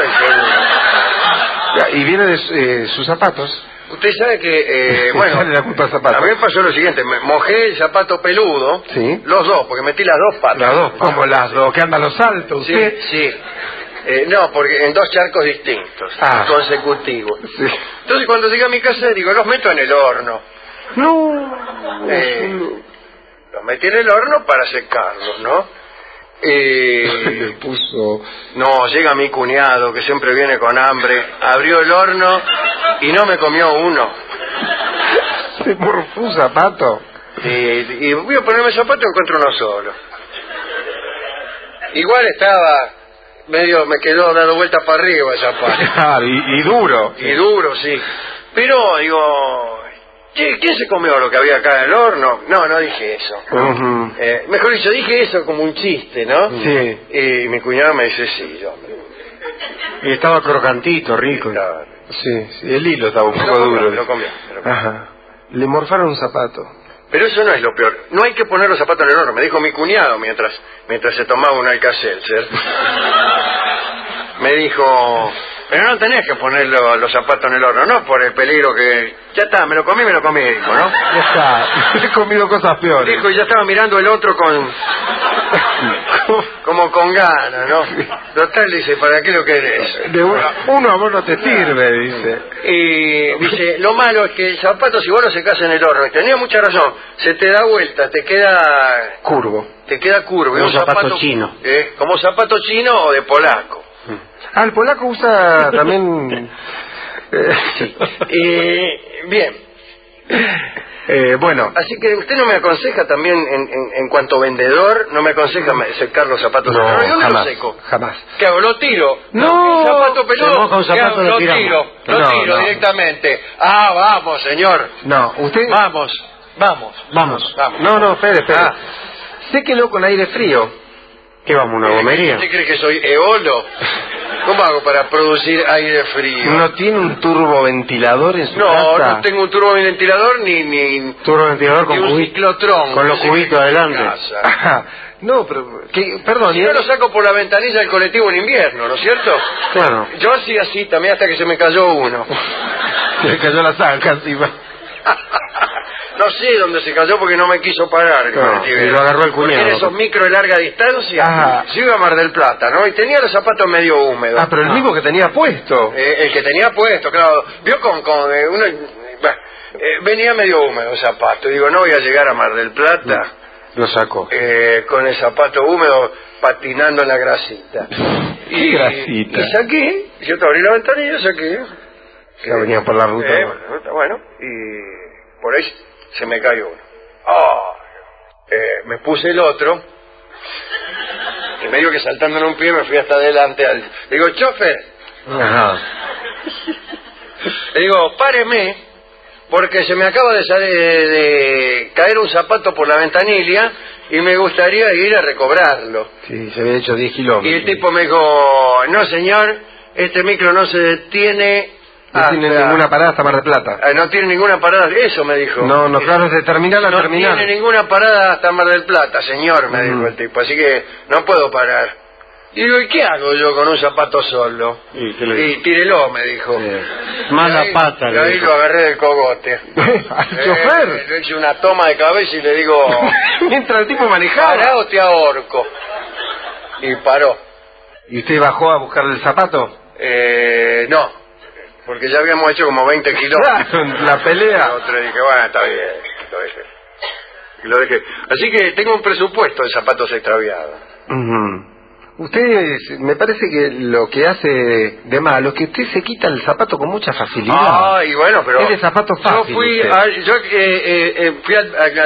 Y viene de sus zapatos. Usted sabe que, bueno, la culpa al zapato. A mí me pasó lo siguiente, me mojé el zapato peludo, los dos, porque metí las dos patas. Las dos, ¿cómo las dos? ¿Que andan los saltos usted? Sí. No, porque en 2 charcos distintos, consecutivos. Sí. Entonces cuando llegué a mi casa, digo, los meto en el horno. No. Los metí en el horno para secarlos, ¿no? Le puso... No, llega mi cuñado, que siempre viene con hambre, abrió el horno y no me comió uno. Se morfó un zapato. Y voy a ponerme el zapato y encuentro uno solo. Igual estaba medio, me quedó dando vueltas para arriba el zapato. Claro, y duro. Y duro, sí. Pero, digo, Che, ¿quién se comió lo que había acá en el horno? No dije eso. Mejor dicho, dije eso como un chiste, ¿no? Sí. Y mi cuñado me dice, sí, yo. Y estaba crocantito, rico. Sí, el hilo estaba un poco duro. Me lo comió. Ajá. Le morfaron un zapato. Pero eso no es lo peor. No hay que poner los zapatos en el horno. Me dijo mi cuñado mientras se tomaba un Alka-Seltzer. Me dijo, pero no tenés que poner los zapatos en el horno, no por el peligro que... Ya está, me lo comí, dijo, ¿no? Ya está, he comido cosas peores. Dijo, y ya estaba mirando el otro como con ganas, ¿no? Total, dice, ¿para qué lo querés? Uno a vos no te sirve, dice. Y dice, lo malo es que el zapato, si vos lo secás en el horno, y tenía mucha razón, se te da vuelta, te queda... Curvo. Te queda curvo. Como un zapato chino. Como zapato chino o de polaco. El polaco usa también... Bien. Bueno. Así que usted no me aconseja también, en cuanto vendedor, no me aconseja secar los zapatos. No, ¿Y dónde jamás, lo seco? jamás. ¿Qué hago? ¿Lo tiro? No, un zapato peludo. se moja un zapato, lo lo tiro No. directamente. Ah, vamos, señor. No, usted... Vamos. No, espere. Séquelo con aire frío. ¿Qué vamos, una gomería? ¿Usted cree que soy eolo? ¿Cómo hago para producir aire frío? ¿No tiene un turboventilador en su casa? No tengo un turboventilador ni Turboventilador con un cubitos. ciclotrón. Con los cubitos adelante. No, pero... perdón. Si yo lo saco por la ventanilla del colectivo en invierno, ¿no es cierto? Claro. Yo hacía así también hasta que se me cayó uno. Se le cayó la zanja encima. No sé dónde se cayó porque no me quiso parar el colectivo. Y lo agarró el cuñado. Porque en esos micro de larga distancia. Ajá. Se iba a Mar del Plata, ¿no? Y tenía los zapatos medio húmedos. Pero el mismo que tenía puesto. El que tenía puesto, claro. Vio con uno... venía medio húmedo el zapato. Digo, no voy a llegar a Mar del Plata... Lo sacó. Con el zapato húmedo patinando en la grasita. ¿Qué grasita? Y saqué, yo te abrí la ventanilla y saqué. Ya venía por la ruta. Bueno, y por ahí se me cayó uno. Me puse el otro y medio que saltando en un pie me fui hasta adelante. Digo, chofer. Ajá. Le digo, páreme, porque se me acaba de caer un zapato por la ventanilla y me gustaría ir a recobrarlo. Sí, se había hecho 10 kilómetros. Y el tipo me dijo, no señor, este micro no se detiene. No tiene ninguna parada hasta Mar del Plata. No tiene ninguna parada, eso me dijo. No, claro, es de terminal a terminal. No tiene ninguna parada hasta Mar del Plata, señor, me dijo el tipo, así que no puedo parar. Y digo, ¿y qué hago yo con un zapato solo? Y tírelo, me dijo. Mala pata. Y ahí lo agarré del cogote. ¿Al chofer? Le hice una toma de cabeza y le digo... Mientras el tipo manejaba. ¿Pará o te ahorco? Y paró. ¿Y usted bajó a buscar el zapato? No, porque ya habíamos hecho como 20 kilómetros. La pelea. Otro dije, bueno, está bien, lo dejé. Y lo dejé. Así que tengo un presupuesto de zapatos extraviados. Usted, me parece que lo que hace de malo es que usted se quita el zapato con mucha facilidad. Y bueno, pero... Es de zapato fácil. Yo fui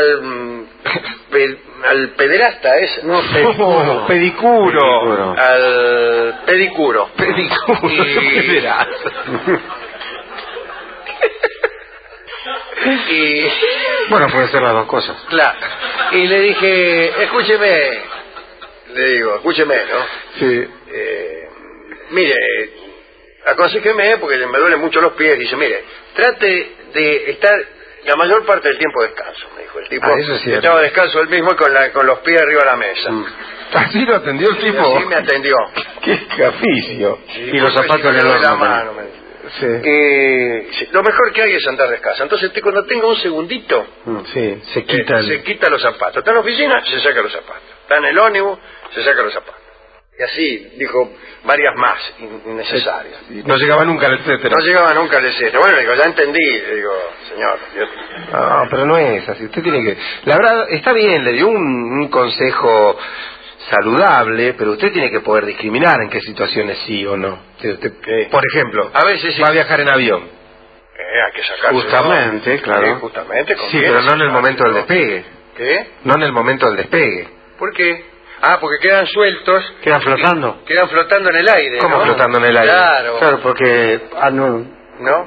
al pederasta, ¿es? No, pedicuro. Al pedicuro. Pederasta. Y... Bueno, puede ser las dos cosas. Claro. Y le dije, escúcheme... Le digo, escúcheme, ¿no? Sí. Mire, aconséjeme porque me duelen mucho los pies. Dice, mire, trate de estar la mayor parte del tiempo descalzo, me dijo el tipo. Eso es cierto. Estaba descalzo él mismo y con los pies arriba de la mesa. ¿Así lo atendió el tipo? Así me atendió. ¡Qué caficio! Y los zapatos le doy la mano. Sí. Lo mejor que hay es andar descalzo. Entonces cuando tenga un segundito, se quita los zapatos. Está en la oficina, se saca los zapatos. Está en el ómnibus, se saca los zapatos. Y así dijo varias más innecesarias. No llegaba nunca al etcétera. No llegaba nunca al etcétera. Bueno, le digo, ya entendí. Le digo, señor. No, pero no es así. Usted tiene que... La verdad, está bien, le dio un consejo saludable, pero usted tiene que poder discriminar en qué situaciones sí o no. Usted, por ejemplo, a veces sí. Va a viajar en avión. Hay que sacarse. Justamente, ¿no? Claro. Sí, justamente. Sí, pero no en el momento del despegue. ¿Qué? No en el momento del despegue. ¿Por qué? Porque quedan sueltos. ¿Quedan flotando? Quedan flotando en el aire. ¿Cómo ¿no? flotando en el aire? Claro. Claro, porque... ¿No?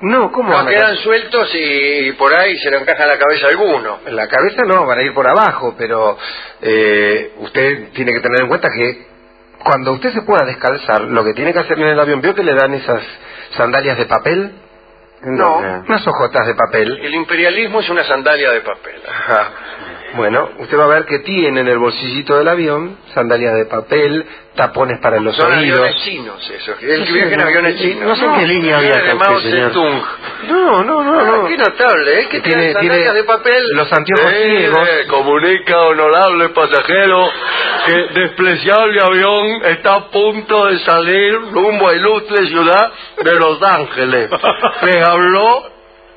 No, ¿cómo van a quedan sueltos y por ahí se le encaja en la cabeza a alguno. En la cabeza no, van a ir por abajo, pero usted tiene que tener en cuenta que cuando usted se pueda descalzar, lo que tiene que hacer en el avión, ¿vio que le dan esas sandalias de papel? No. Unas hojotas de papel. El imperialismo es una sandalia de papel. Ajá. Bueno, usted va a ver que tiene en el bolsillito del avión sandalias de papel, tapones para los Son oídos. aviones chinos esos. El que viaja en aviones chinos. No sé en qué línea viaja Mao usted, señor. Zedong. No. Qué notable, que tiene sandalias de papel. Los anteojos ciegos. Comunica, honorable pasajero, que despreciable avión está a punto de salir rumbo a ilustre ciudad de Los Ángeles. Le habló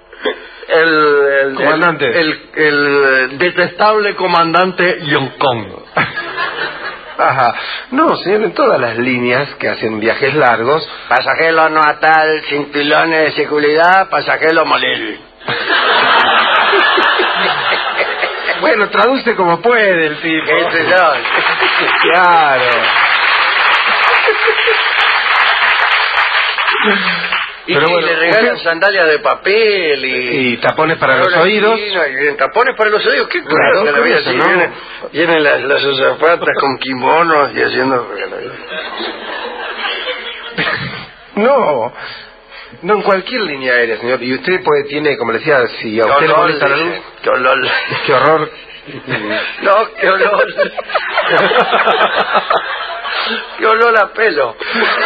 el comandante. el detestable comandante Yong Kong. Ajá. No, señor, en todas las líneas que hacen viajes largos. Pasajero no atal, cinturones de seguridad, pasajero morir. Bueno, traduce como puede el tipo. Claro. Y Pero bueno, le regalan sandalias de papel y tapones para los oídos. Y tapones para los oídos, qué Claro, curioso, la vida curioso, así, ¿no? vienen las azafatas con kimonos y haciendo... No en cualquier línea aérea, señor. Y usted tiene, como le decía, si a usted le molesta la luz... Qué olor. Qué horror. No, qué olor. Qué olor a pelo.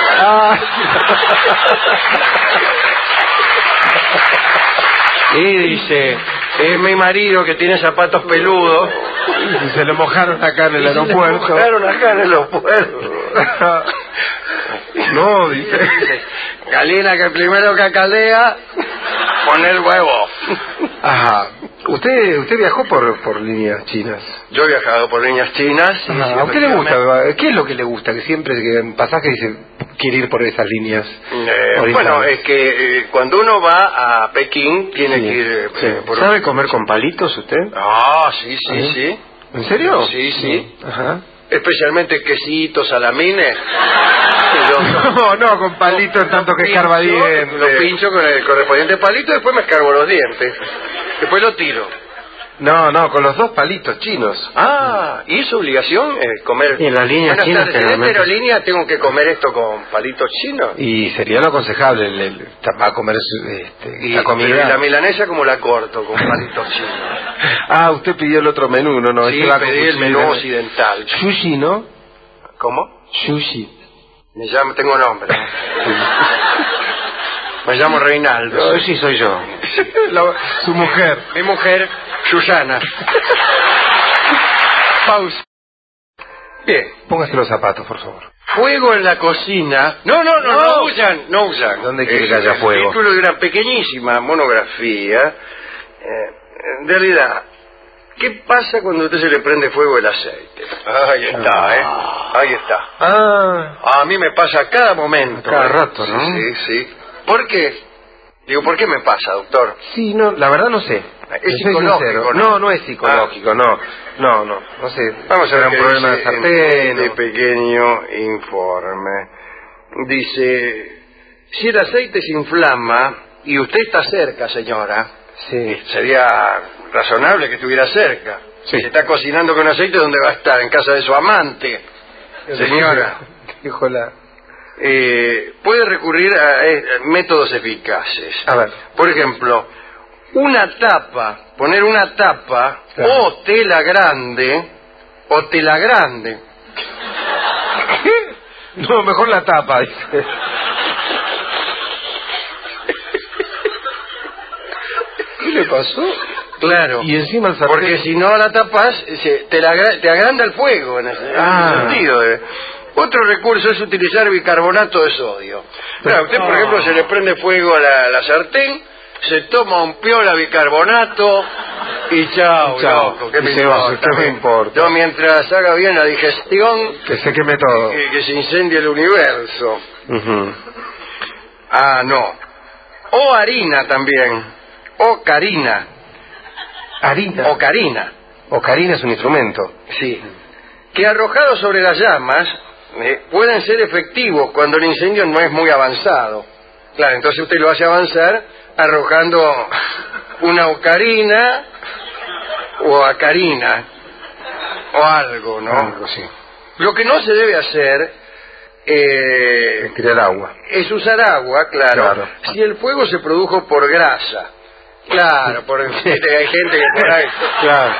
Y dice, es mi marido que tiene zapatos peludos. Y se le mojaron acá en el aeropuerto. Se le mojaron acá en el aeropuerto. No, dice. Galina que primero cacalea, poner huevo. Ajá. Usted viajó por líneas chinas. Yo he viajado por líneas chinas. Y ¿A usted le gusta? ¿Qué es lo que le gusta? Que siempre que en pasaje dice quiere ir por esas líneas. Bueno, es que cuando uno va a Pekín tiene que ir por... ¿Sabe comer con palitos usted? Ah, sí. ¿En serio? Sí. Ajá. Especialmente quesitos, salamines. No, con palito en tanto que escarba dientes. Lo pincho con el correspondiente palito y después me escarbo los dientes. Después lo tiro. No, con los dos palitos chinos. Ah, ¿y es obligación comer? Y en las líneas Buenas chinas tardes, ¿en esta generalmente... aerolínea tengo que comer esto con palitos chinos? Y sería lo aconsejable, va a comer la comida. Pero la milanesa como la corto, con palitos chinos. Ah, usted pidió el otro menú, ¿no? Sí, pedí el menú occidental. Sushi, ¿no? ¿Cómo? Sushi. Tengo nombre. Me llamo Reinaldo. Sushi soy yo. Su mujer. Mi mujer, Susana. Pausa. Bien. Póngase los zapatos, por favor. Fuego en la cocina. No usan. ¿Dónde quiere que haya fuego? El título de una pequeñísima monografía. En realidad, ¿qué pasa cuando a usted se le prende fuego el aceite? Ahí está, Ahí está. A mí me pasa a cada momento. Cada rato, ¿no? Sí. ¿Por qué? Digo, ¿por qué me pasa, doctor? Sí, no, la verdad no sé. Es psicológico, ¿no? No es psicológico, no sé. Vamos a ver un problema de sartén. Este pequeño informe. Dice, si el aceite se inflama y usted está cerca, señora, Sí. sería razonable que estuviera cerca. Sí. Si está cocinando con aceite, ¿dónde va a estar? En casa de su amante, señora. Dijo la... Puede recurrir a métodos eficaces. A ver. Por ejemplo, poner una tapa, Claro. o tela grande. No, mejor la tapa, dice. ¿Qué le pasó? Claro. Y encima el sartén... Porque si no la tapas, te agranda el fuego en ese sentido. Otro recurso es utilizar bicarbonato de sodio. Claro, usted, por ejemplo, se le prende fuego a la sartén, se toma un piola bicarbonato y chao, loco, ¿qué me importa? ¿Qué me importa? Yo, mientras haga bien la digestión, Que se queme todo. que se incendie el universo. Uh-huh. No. O harina también. O carina. Harina. Ocarina. Ocarina es un instrumento. Sí. Que arrojados sobre las llamas pueden ser efectivos cuando el incendio no es muy avanzado. Claro, entonces usted lo hace avanzar arrojando una ocarina o acarina o algo, ¿no? Algo, sí. Lo que no se debe hacer tirar agua. es usar agua, claro, si el fuego se produjo por grasa. Claro, porque hay gente que por ahí... Claro.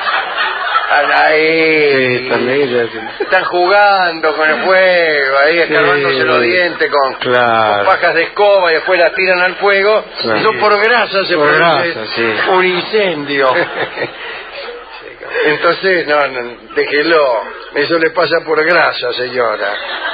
Ahí, están jugando con el fuego, ahí escarbándose los dientes con pajas de escoba y después las tiran al fuego. Eso por grasa se produce un incendio. Entonces, no, déjelo. Eso le pasa por grasa, señora.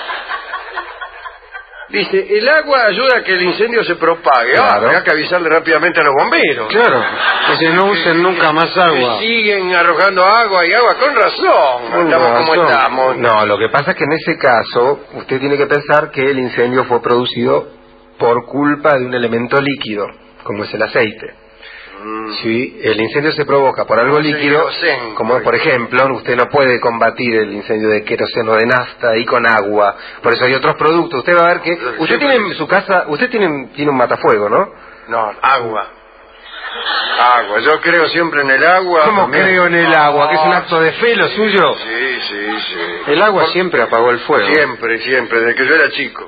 Dice, el agua ayuda a que el incendio se propague. Claro. Hay que avisarle rápidamente a los bomberos. Claro, que no usen nunca más agua. Siguen arrojando agua y agua, con razón. Estamos como estamos. No, lo que pasa es que en ese caso, usted tiene que pensar que el incendio fue producido por culpa de un elemento líquido, como es el aceite. Si el incendio se provoca por algo líquido, como por ejemplo, usted no puede combatir el incendio de queroseno, de nafta y con agua. Por eso hay otros productos. Usted va a ver que usted tiene en su casa, usted tiene un matafuego, ¿no? No, agua. Agua. Yo creo siempre en el agua. ¿Cómo creo en el agua? ¿Que es un acto de fe lo suyo? Sí. El agua siempre apagó el fuego. Siempre, desde que yo era chico.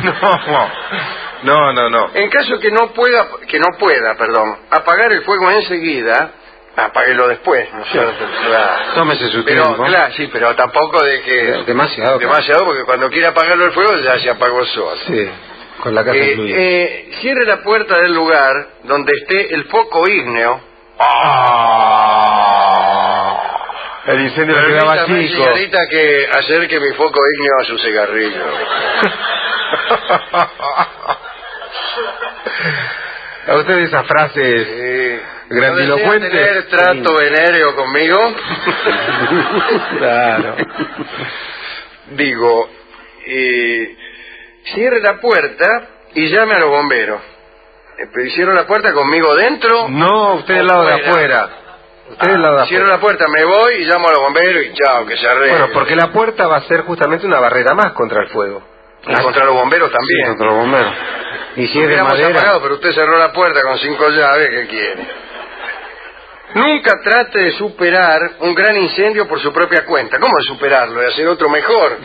No. En caso que no pueda, apagar el fuego enseguida, apáguelo después, ¿no es cierto? Claro. Tómese su tiempo. Claro, sí, pero tampoco deje demasiado, porque cuando quiera apagarlo el fuego ya se apagó solo. Sí, con la casa incluida. Cierre la puerta del lugar donde esté el foco ígneo. El incendio le quedaba chico. Señorita, que acerque mi foco ígneo a su cigarrillo. ¿A usted esas frases grandilocuentes? ¿No desea tener trato venéreo conmigo? Claro. Digo, cierre la puerta y llame a los bomberos. ¿Cierro la puerta conmigo dentro? No, usted del lado de afuera. Usted del lado de afuera. Cierro la puerta, me voy y llamo a los bomberos y chao, que se arregle. Bueno, porque la puerta va a ser justamente una barrera más contra el fuego. Y contra los bomberos también. Sí, contra los bomberos. Y si es de madera... apagado, pero usted cerró la puerta con 5 llaves, ¿qué quiere? Nunca trate de superar un gran incendio por su propia cuenta. ¿Cómo de superarlo? ¿De hacer otro mejor?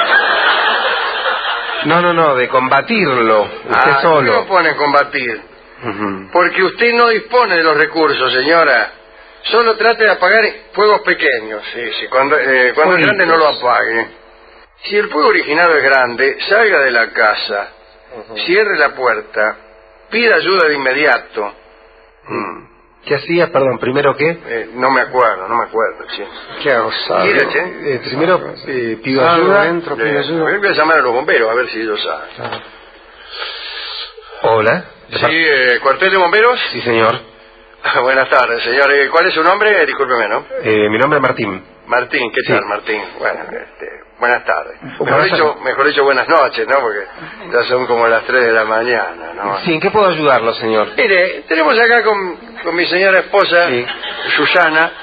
No, de combatirlo. Usted solo. ¿Por qué no pone combatir? Porque usted no dispone de los recursos, señora. Solo trate de apagar fuegos pequeños. Sí, cuando es grande no lo apague. Si el fuego original es grande, salga de la casa, cierre la puerta, pida ayuda de inmediato. ¿Qué hacía? Perdón, ¿primero qué? No me acuerdo, che. ¿Qué hago? Primero pido ayuda. Voy a llamar a los bomberos a ver si ellos saben. Hola. Sí, ¿cuartel de bomberos? Sí, señor. Buenas tardes, señor. ¿Cuál es su nombre? Discúlpeme, ¿no? Mi nombre es Martín. Martín, ¿qué tal, Martín? Bueno, buenas tardes. Mejor dicho, buenas noches, ¿no? Porque ya son como las 3 de la mañana, ¿no? Sí, ¿en qué puedo ayudarlo, señor? Mire, tenemos acá con mi señora esposa, Susana,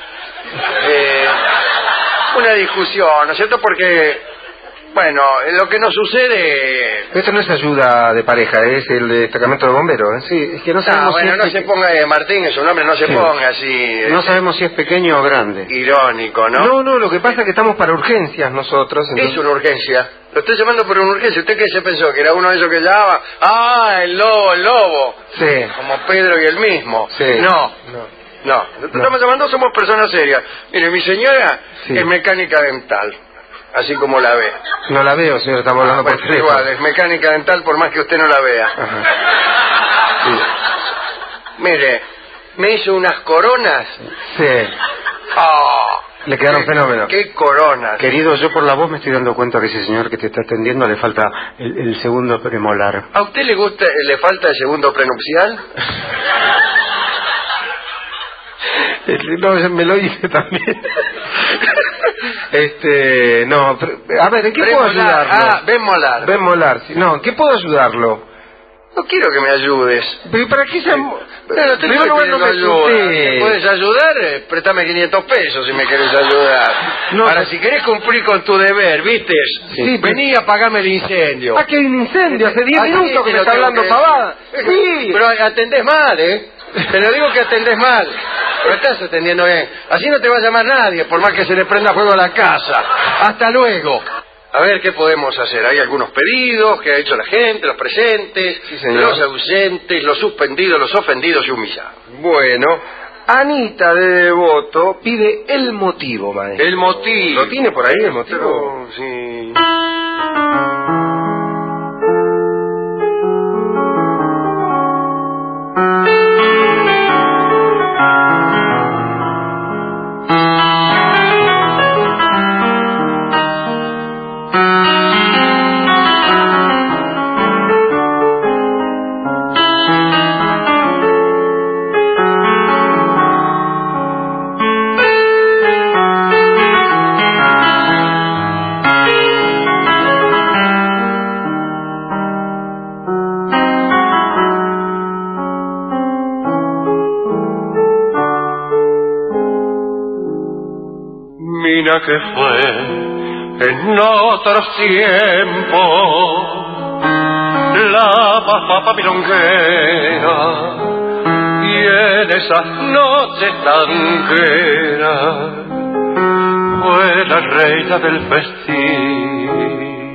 una discusión, ¿no es cierto? Porque, bueno, lo que nos sucede... Esto no es ayuda de pareja, es el destacamento de bomberos, ¿eh? Sí, es que no sabemos no se ponga, Martín, es su nombre, no se ponga así... No sabemos si es pequeño o grande. Irónico, ¿no? No, lo que pasa es que estamos para urgencias nosotros. Entonces... Es una urgencia. Lo estoy llamando por una urgencia. ¿Usted qué se pensó? ¿Que era uno de esos que llamaba? El lobo. Sí. Como Pedro y el mismo. Sí. No. Estamos llamando, somos personas serias. Mire, mi señora es mecánica dental. Así como la ve. No la veo, señor, estamos hablando por teléfono. Igual, es mecánica dental por más que usted no la vea. Sí. Mire, me hizo unas coronas. Sí. Le quedaron fenómenos. ¿Qué coronas? Querido, yo por la voz me estoy dando cuenta que ese señor que te está atendiendo le falta el segundo premolar. ¿A usted le falta el segundo prenupcial? No, me lo hice también. No, a ver, ¿en qué puedo ayudarlo? Benmolar. Benmolar, sí. No, ¿en qué puedo ayudarlo? No quiero que me ayudes. ¿Pero para qué Pero no te Pero estoy no pidiendo me ayuda. asusté. ¿Me puedes ayudar? Préstame 500 pesos si me querés ayudar. No, Ahora, pues- si querés cumplir con tu deber, ¿viste? Sí, Vení a apagarme el incendio. Aquí hay un incendio, hace 10 Así minutos que te me lo está tengo hablando que pavada. decir. Sí. Pero atendés mal, ¿eh? Te lo digo que atendés mal. No estás atendiendo bien. Así no te va a llamar nadie, por más que se le prenda fuego a la casa. Hasta luego. A ver, ¿qué podemos hacer? Hay algunos pedidos que ha hecho la gente, los presentes, señor. los ausentes, los suspendidos, los ofendidos y humillados. Bueno, Anita de Devoto pide el motivo, maestro. El motivo. ¿Lo tiene por ahí el motivo? Pero, sí. Mina que fue en otros tiempos la papa milonguera y en esas noches tangueras fue la reina del festín.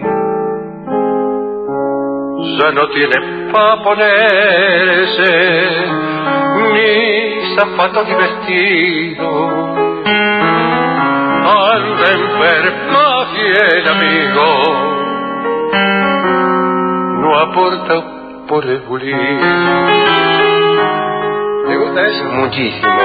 Ya no tiene pa' ponerse ni zapatos ni vestido. Anda enferma y el amigo no aporta por el bulín. ¿Te gusta eso? Muchísimo.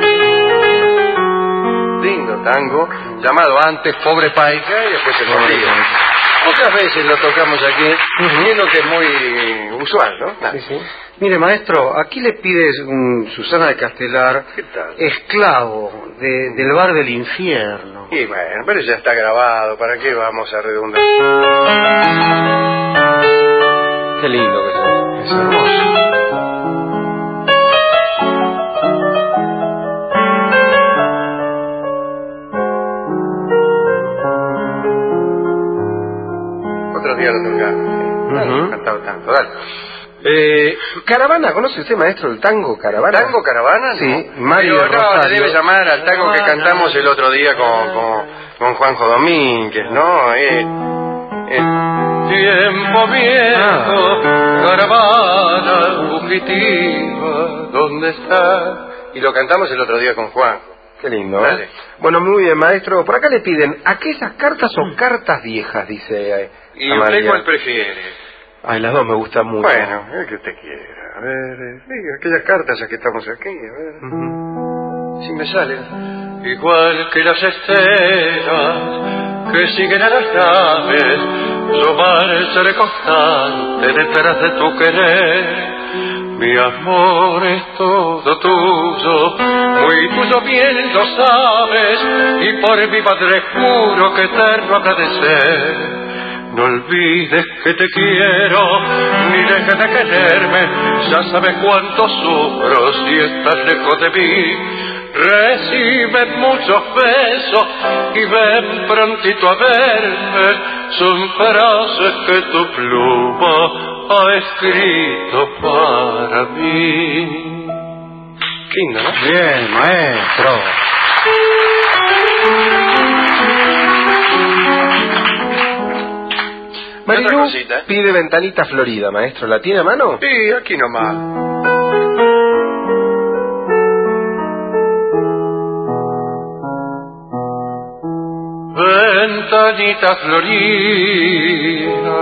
Lindo tango, llamado antes Pobre Paica y después el motivo. Muchas veces lo tocamos aquí, viendo que es muy usual, ¿no? Sí, sí. Mire, maestro, aquí le pide Susana de Castelar, ¿Qué tal? Esclavo, del bar del infierno. Y bueno, pero ya está grabado, ¿para qué vamos a redundar? Qué lindo que es. Es hermoso. Otros días lo tocamos. Ujú. Cantado tanto, dale. Caravana, ¿conoce usted, maestro, el tango Caravana? ¿Tango Caravana? No. Sí, Mario Pero no, Rosario. le debe llamar al tango que cantamos el otro día con Juanjo Domínguez, ¿no? Tiempo viejo, caravana fugitiva, ¿dónde está? Y lo cantamos el otro día con Juanjo. Qué lindo. Dale. Bueno, muy bien, maestro. Por acá le piden, ¿aquellas cartas o cartas viejas? Dice ¿Y Amalia. usted cuál prefiere? Ay, las dos me gustan mucho. Bueno, el que usted quiera. A ver, aquellas cartas ya que estamos aquí, a ver. Ujú. Si me sale. Igual que las estrellas que siguen a las naves, yo marcharé constante detrás de tu querer. Mi amor es todo tuyo, muy tuyo bien lo sabes, y por mi padre juro que eterno agradecer. No olvides que te quiero, ni dejes de quererme, ya sabes cuánto sufro si estás lejos de mí. Recibe muchos besos y ven prontito a verme, son frases que tu pluma ha escrito para mí. Qué lindo, ¿no? Bien, maestro. Otra Marilu cosita. pide Ventanita Florida, maestro. ¿La tiene a mano? Sí, aquí nomás. Ventanita florida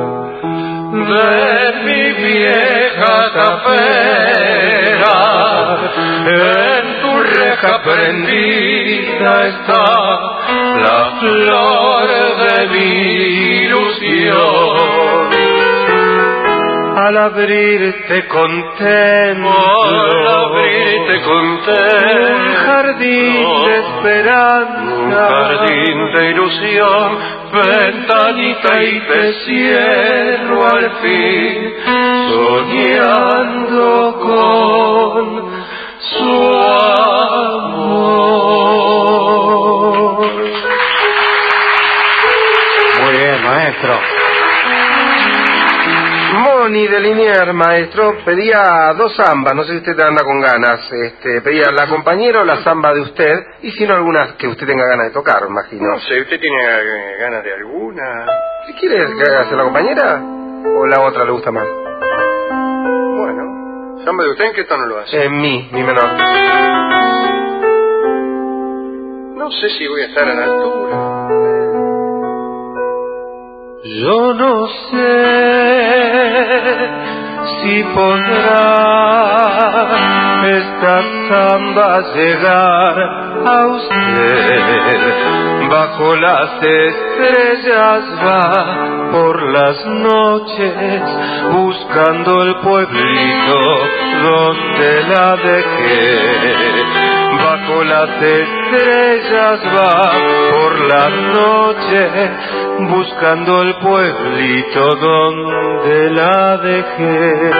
de mi vieja tapera, en tu reja prendida está la flor de mi ilusión. Al abrirte contemplo, Al abrirte contemplo un jardín de esperanza, un jardín de ilusión, ventanita y te cierro al fin soñando con su amor. Muy bien, maestro. Moni de Liniers, maestro, pedía 2 zambas, no sé si usted anda con ganas, pedía la compañera o la zamba de usted, y si no algunas que usted tenga ganas de tocar, imagino. No sé, ¿usted tiene ganas de alguna? Si quiere hacer la compañera, o la otra le gusta más. Bueno, ¿zamba de usted en qué tono lo hace? Mi menor. No sé si voy a estar a la altura. Yo no sé si podrá esta samba llegar a usted. Bajo las estrellas va por las noches buscando el pueblito donde la dejé. Bajo las estrellas va por las noches buscando el pueblito donde la dejé.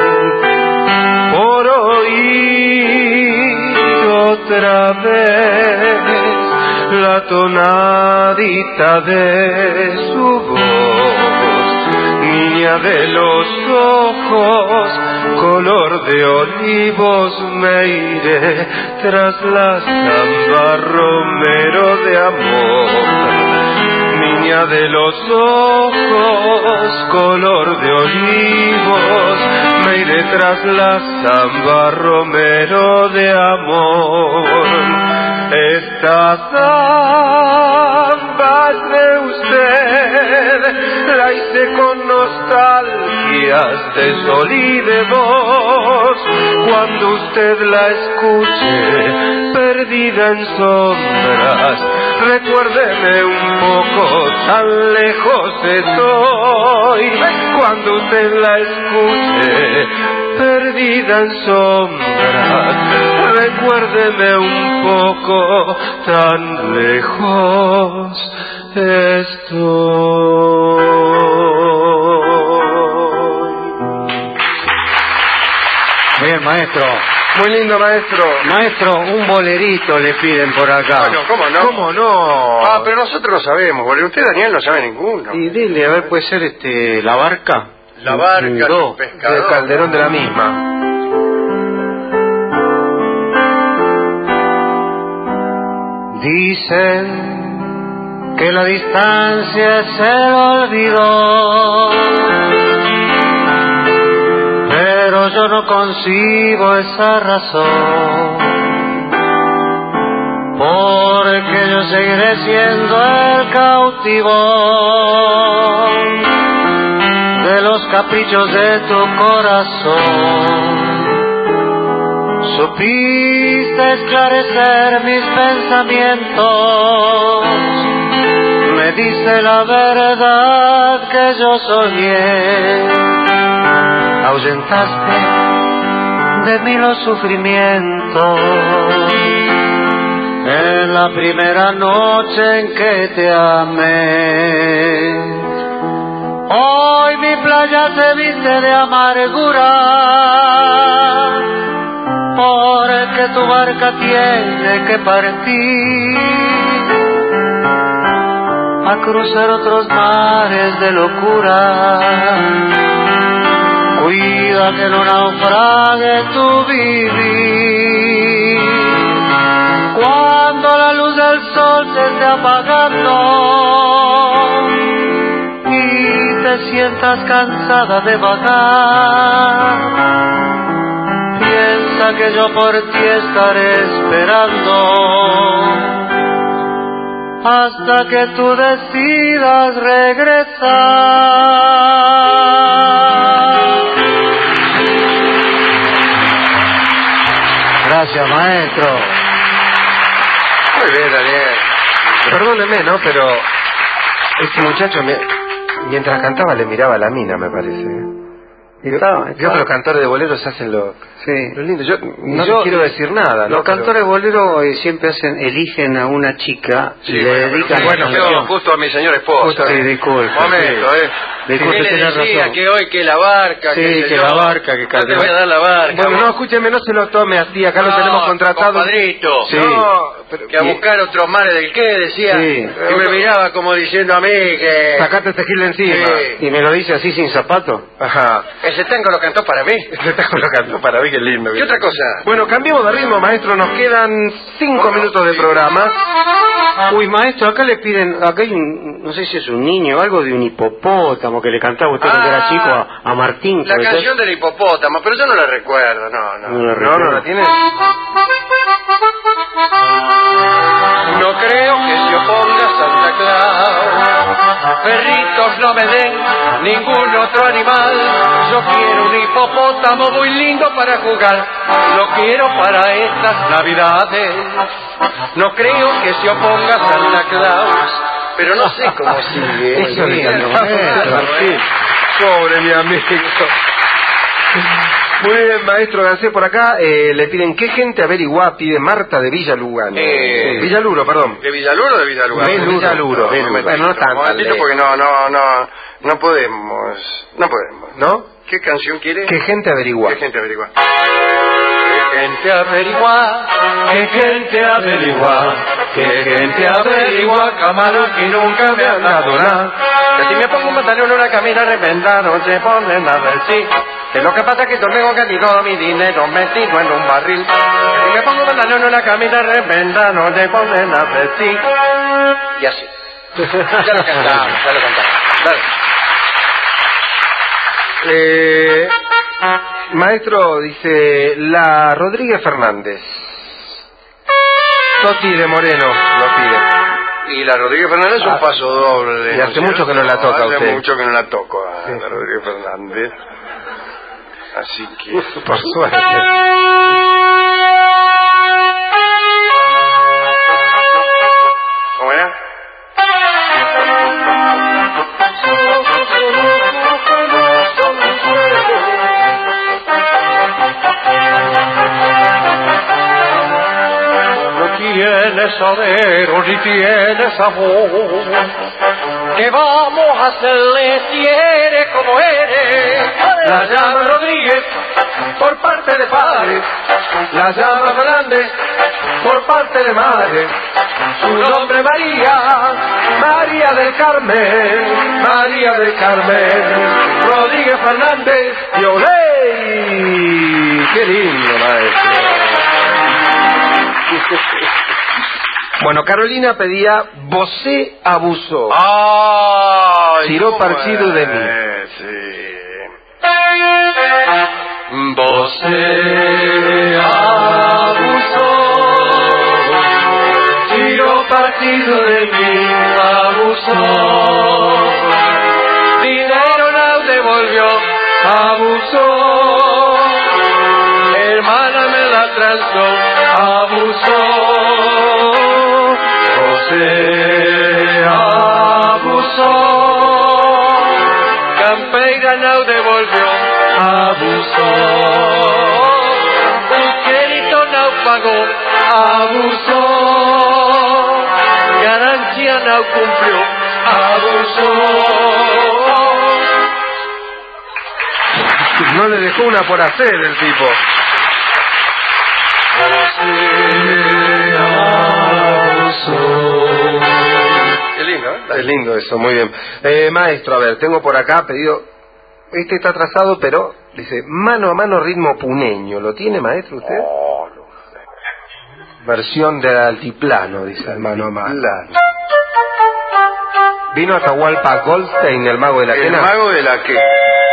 Por oír otra vez la tonadita de su voz, niña de los ojos color de olivos, me iré tras la samba romero de amor. Niña de los ojos color de olivos, me iré tras la samba romero de amor. Esta samba es de usted, la hice con nostalgias de sol y de voz. Cuando usted la escuche, perdida en sombras, recuérdeme un poco, tan lejos estoy. Cuando usted la escuche, perdida en sombras, recuérdeme un poco, tan lejos estoy. Bien, maestro. Muy lindo, maestro. Maestro, un bolerito le piden por acá. Bueno, ¿cómo no? ¿Cómo no? Ah, pero nosotros lo sabemos, porque usted, Daniel, no sabe ninguno. Y dile, a ver, puede ser La Barca. La barca, el Del pescador. Calderón de la Misma. Dicen que la distancia es el olvido, pero yo no concibo esa razón, porque yo seguiré siendo el cautivo de los caprichos de tu corazón. Supiste esclarecer mis pensamientos, me dice la verdad que yo soñé, ahuyentaste de mí los sufrimientos en la primera noche en que te amé. Hoy mi playa se viste de amargura, porque tu barca tiene que partir a cruzar otros mares de locura. Cuida que no naufrague tu vivir. Cuando la luz del sol se esté apagando y te sientas cansada de vagar, piensa que yo por ti estaré esperando hasta que tú decidas regresar. Gracias, maestro. Muy bien, Daniel. Perdóneme, ¿no? Pero este muchacho mientras cantaba le miraba a la mina, me parece. Vio que los cantores de boleros hacen lo lindo. Yo no quiero decir nada, ¿no? Los cantores de bolero siempre eligen a una chica y le dedican. Bueno, justo a mi señor esposo. Sí, disculpe. Momento, De que José, le tenés decía razón. que hoy que la barca, Sí, que que la barca, que no te voy a dar la barca. Bueno, no, escúcheme, no se lo tome así, acá lo tenemos contratado. Compadrito. Sí. No, Pero- que a buscar otros mares del qué, decía. Sí. Y me miraba como diciendo a mí que... Sacate este gil de encima. Sí. ¿Y me lo dice así sin zapato? Ajá. Ese tango lo cantó para mí. Se está colocando para mí, qué lindo. ¿Qué otra cosa? Bueno, cambiemos de ritmo, maestro, nos quedan 5 minutos de programa. Uy, maestro, acá le piden, acá hay un, no sé si es un niño, algo de un hipopótamo que le cantaba usted cuando era chico a Martín. La ¿puede ser? canción del hipopótamo, pero yo no la recuerdo, no. No la No, recuerdo. no la tiene. No creo que se oponga Santa Claus. Perritos no me den ningún otro animal. Yo quiero un hipopótamo muy lindo para jugar. Lo quiero para estas navidades. No creo que se oponga Santa Claus. Pero no sé cómo sigue. Eso le cantó maestro, sí. Pobre mi amigo. Muy bien, maestro Gansé, por acá le piden ¿qué gente averiguá? Pide Marta de Villalugano. Villaluro, perdón. ¿De Villaluro o de Villaluro? Villaluro. Bueno, no tanto. Porque no podemos. No podemos. ¿No? ¿Qué canción quiere? ¿Qué gente averiguá? ¿Qué gente averigua? ¿Qué gente averigua? ¿Qué gente averigua? ¿Qué gente averigua? Camarón que nunca me han dado nada. Que si me pongo un pantalón, una camisa remenda, no se ponen a ver si. Que lo que pasa es que yo tengo que todo mi dinero metido en un barril. Que si me pongo un pantalón, una camisa remenda, no se ponen a ver si. Y así. Ya lo cantamos. Dale. Maestro, dice la Rodríguez Fernández. Toti de Moreno lo pide. Y la Rodríguez Fernández es un paso doble. Y hace ¿no es mucho que no cierto? la toca Hace usted. mucho que no la toco a Sí. la Rodríguez Fernández. Así que... Por suerte. ¿Cómo era? No tienes saber ni tienes amor. ¿Qué vamos a hacerle si eres como eres? La llama Rodríguez por parte de padre, la llama Fernández por parte de madre. Su nombre María, María del Carmen, María del Carmen, Rodríguez Fernández y Oley. ¡Qué lindo, maestro! Bueno, Carolina pedía Vosé abusó. ¡Ay! Tiró cómo partido de mí. Sí. Vosé abusó, tiró partido de mí, abusó. Dinero no devolvió, abusó. Hermana me la transó, abusó. José abusó. Campeira no devolvió, abusó. Uquerito no pagó, abusó. Garantia no cumplió, abusó. No le dejó una por hacer el tipo. Qué lindo, ¿eh? Es lindo eso, muy bien. Maestro, a ver, tengo por acá pedido. Este está atrasado, pero dice mano a mano ritmo puneño. ¿Lo tiene, maestro, usted? Oh, no. Versión de altiplano, dice el mano a mano. Claro. Vino a Atahualpa Goldstein, el mago de la ¿El quena. mago de la qué?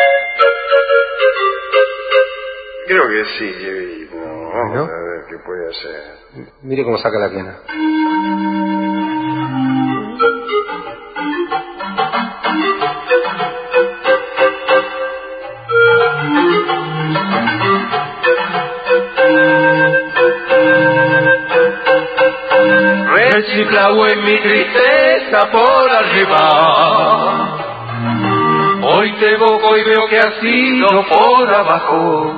Creo que sí, no, vamos ¿No? a ver qué puede hacer. Mire cómo saca la quena. Reciclado en mi tristeza por arriba. Hoy te evoco y veo que has sido por abajo.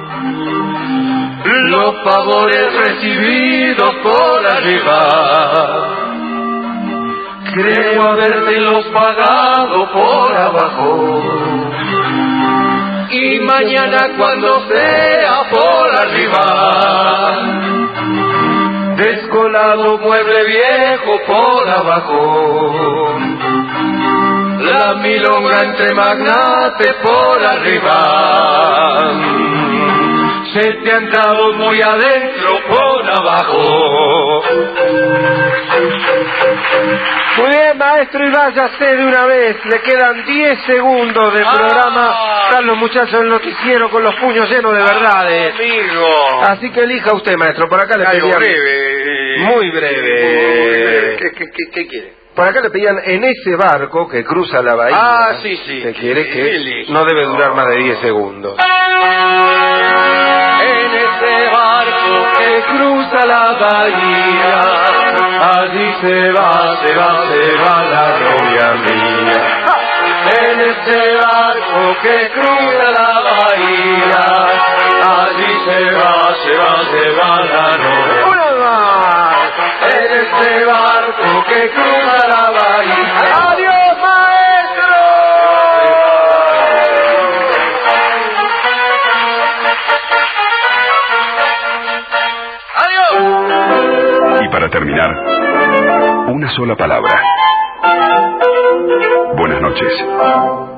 Los favores recibidos por arriba. creo habértelos pagado por abajo. Y mañana cuando sea por arriba, descolado mueble viejo por abajo, la milonga entre magnate por arriba, se te ha entrado muy adentro por abajo. Muy bien, maestro, y váyase de una vez. Le quedan 10 segundos del programa. Están los muchachos del noticiero con los puños llenos de verdades. Amigo. Así que elija usted, maestro. Por acá le Algo pedían... breve. Muy breve. ¿Qué quiere? Por acá le pedían en ese barco que cruza la bahía. Ah, sí. Que quiere que Elige. no debe durar más de 10 segundos. En ese barco que cruza la bahía, allí se va la novia mía. En ese barco que cruza la bahía, allí se va la novia. ¡Una más! En ese barco que cruza la bahía. ¡Adiós, maestro! Y para terminar, una sola palabra. Buenas noches.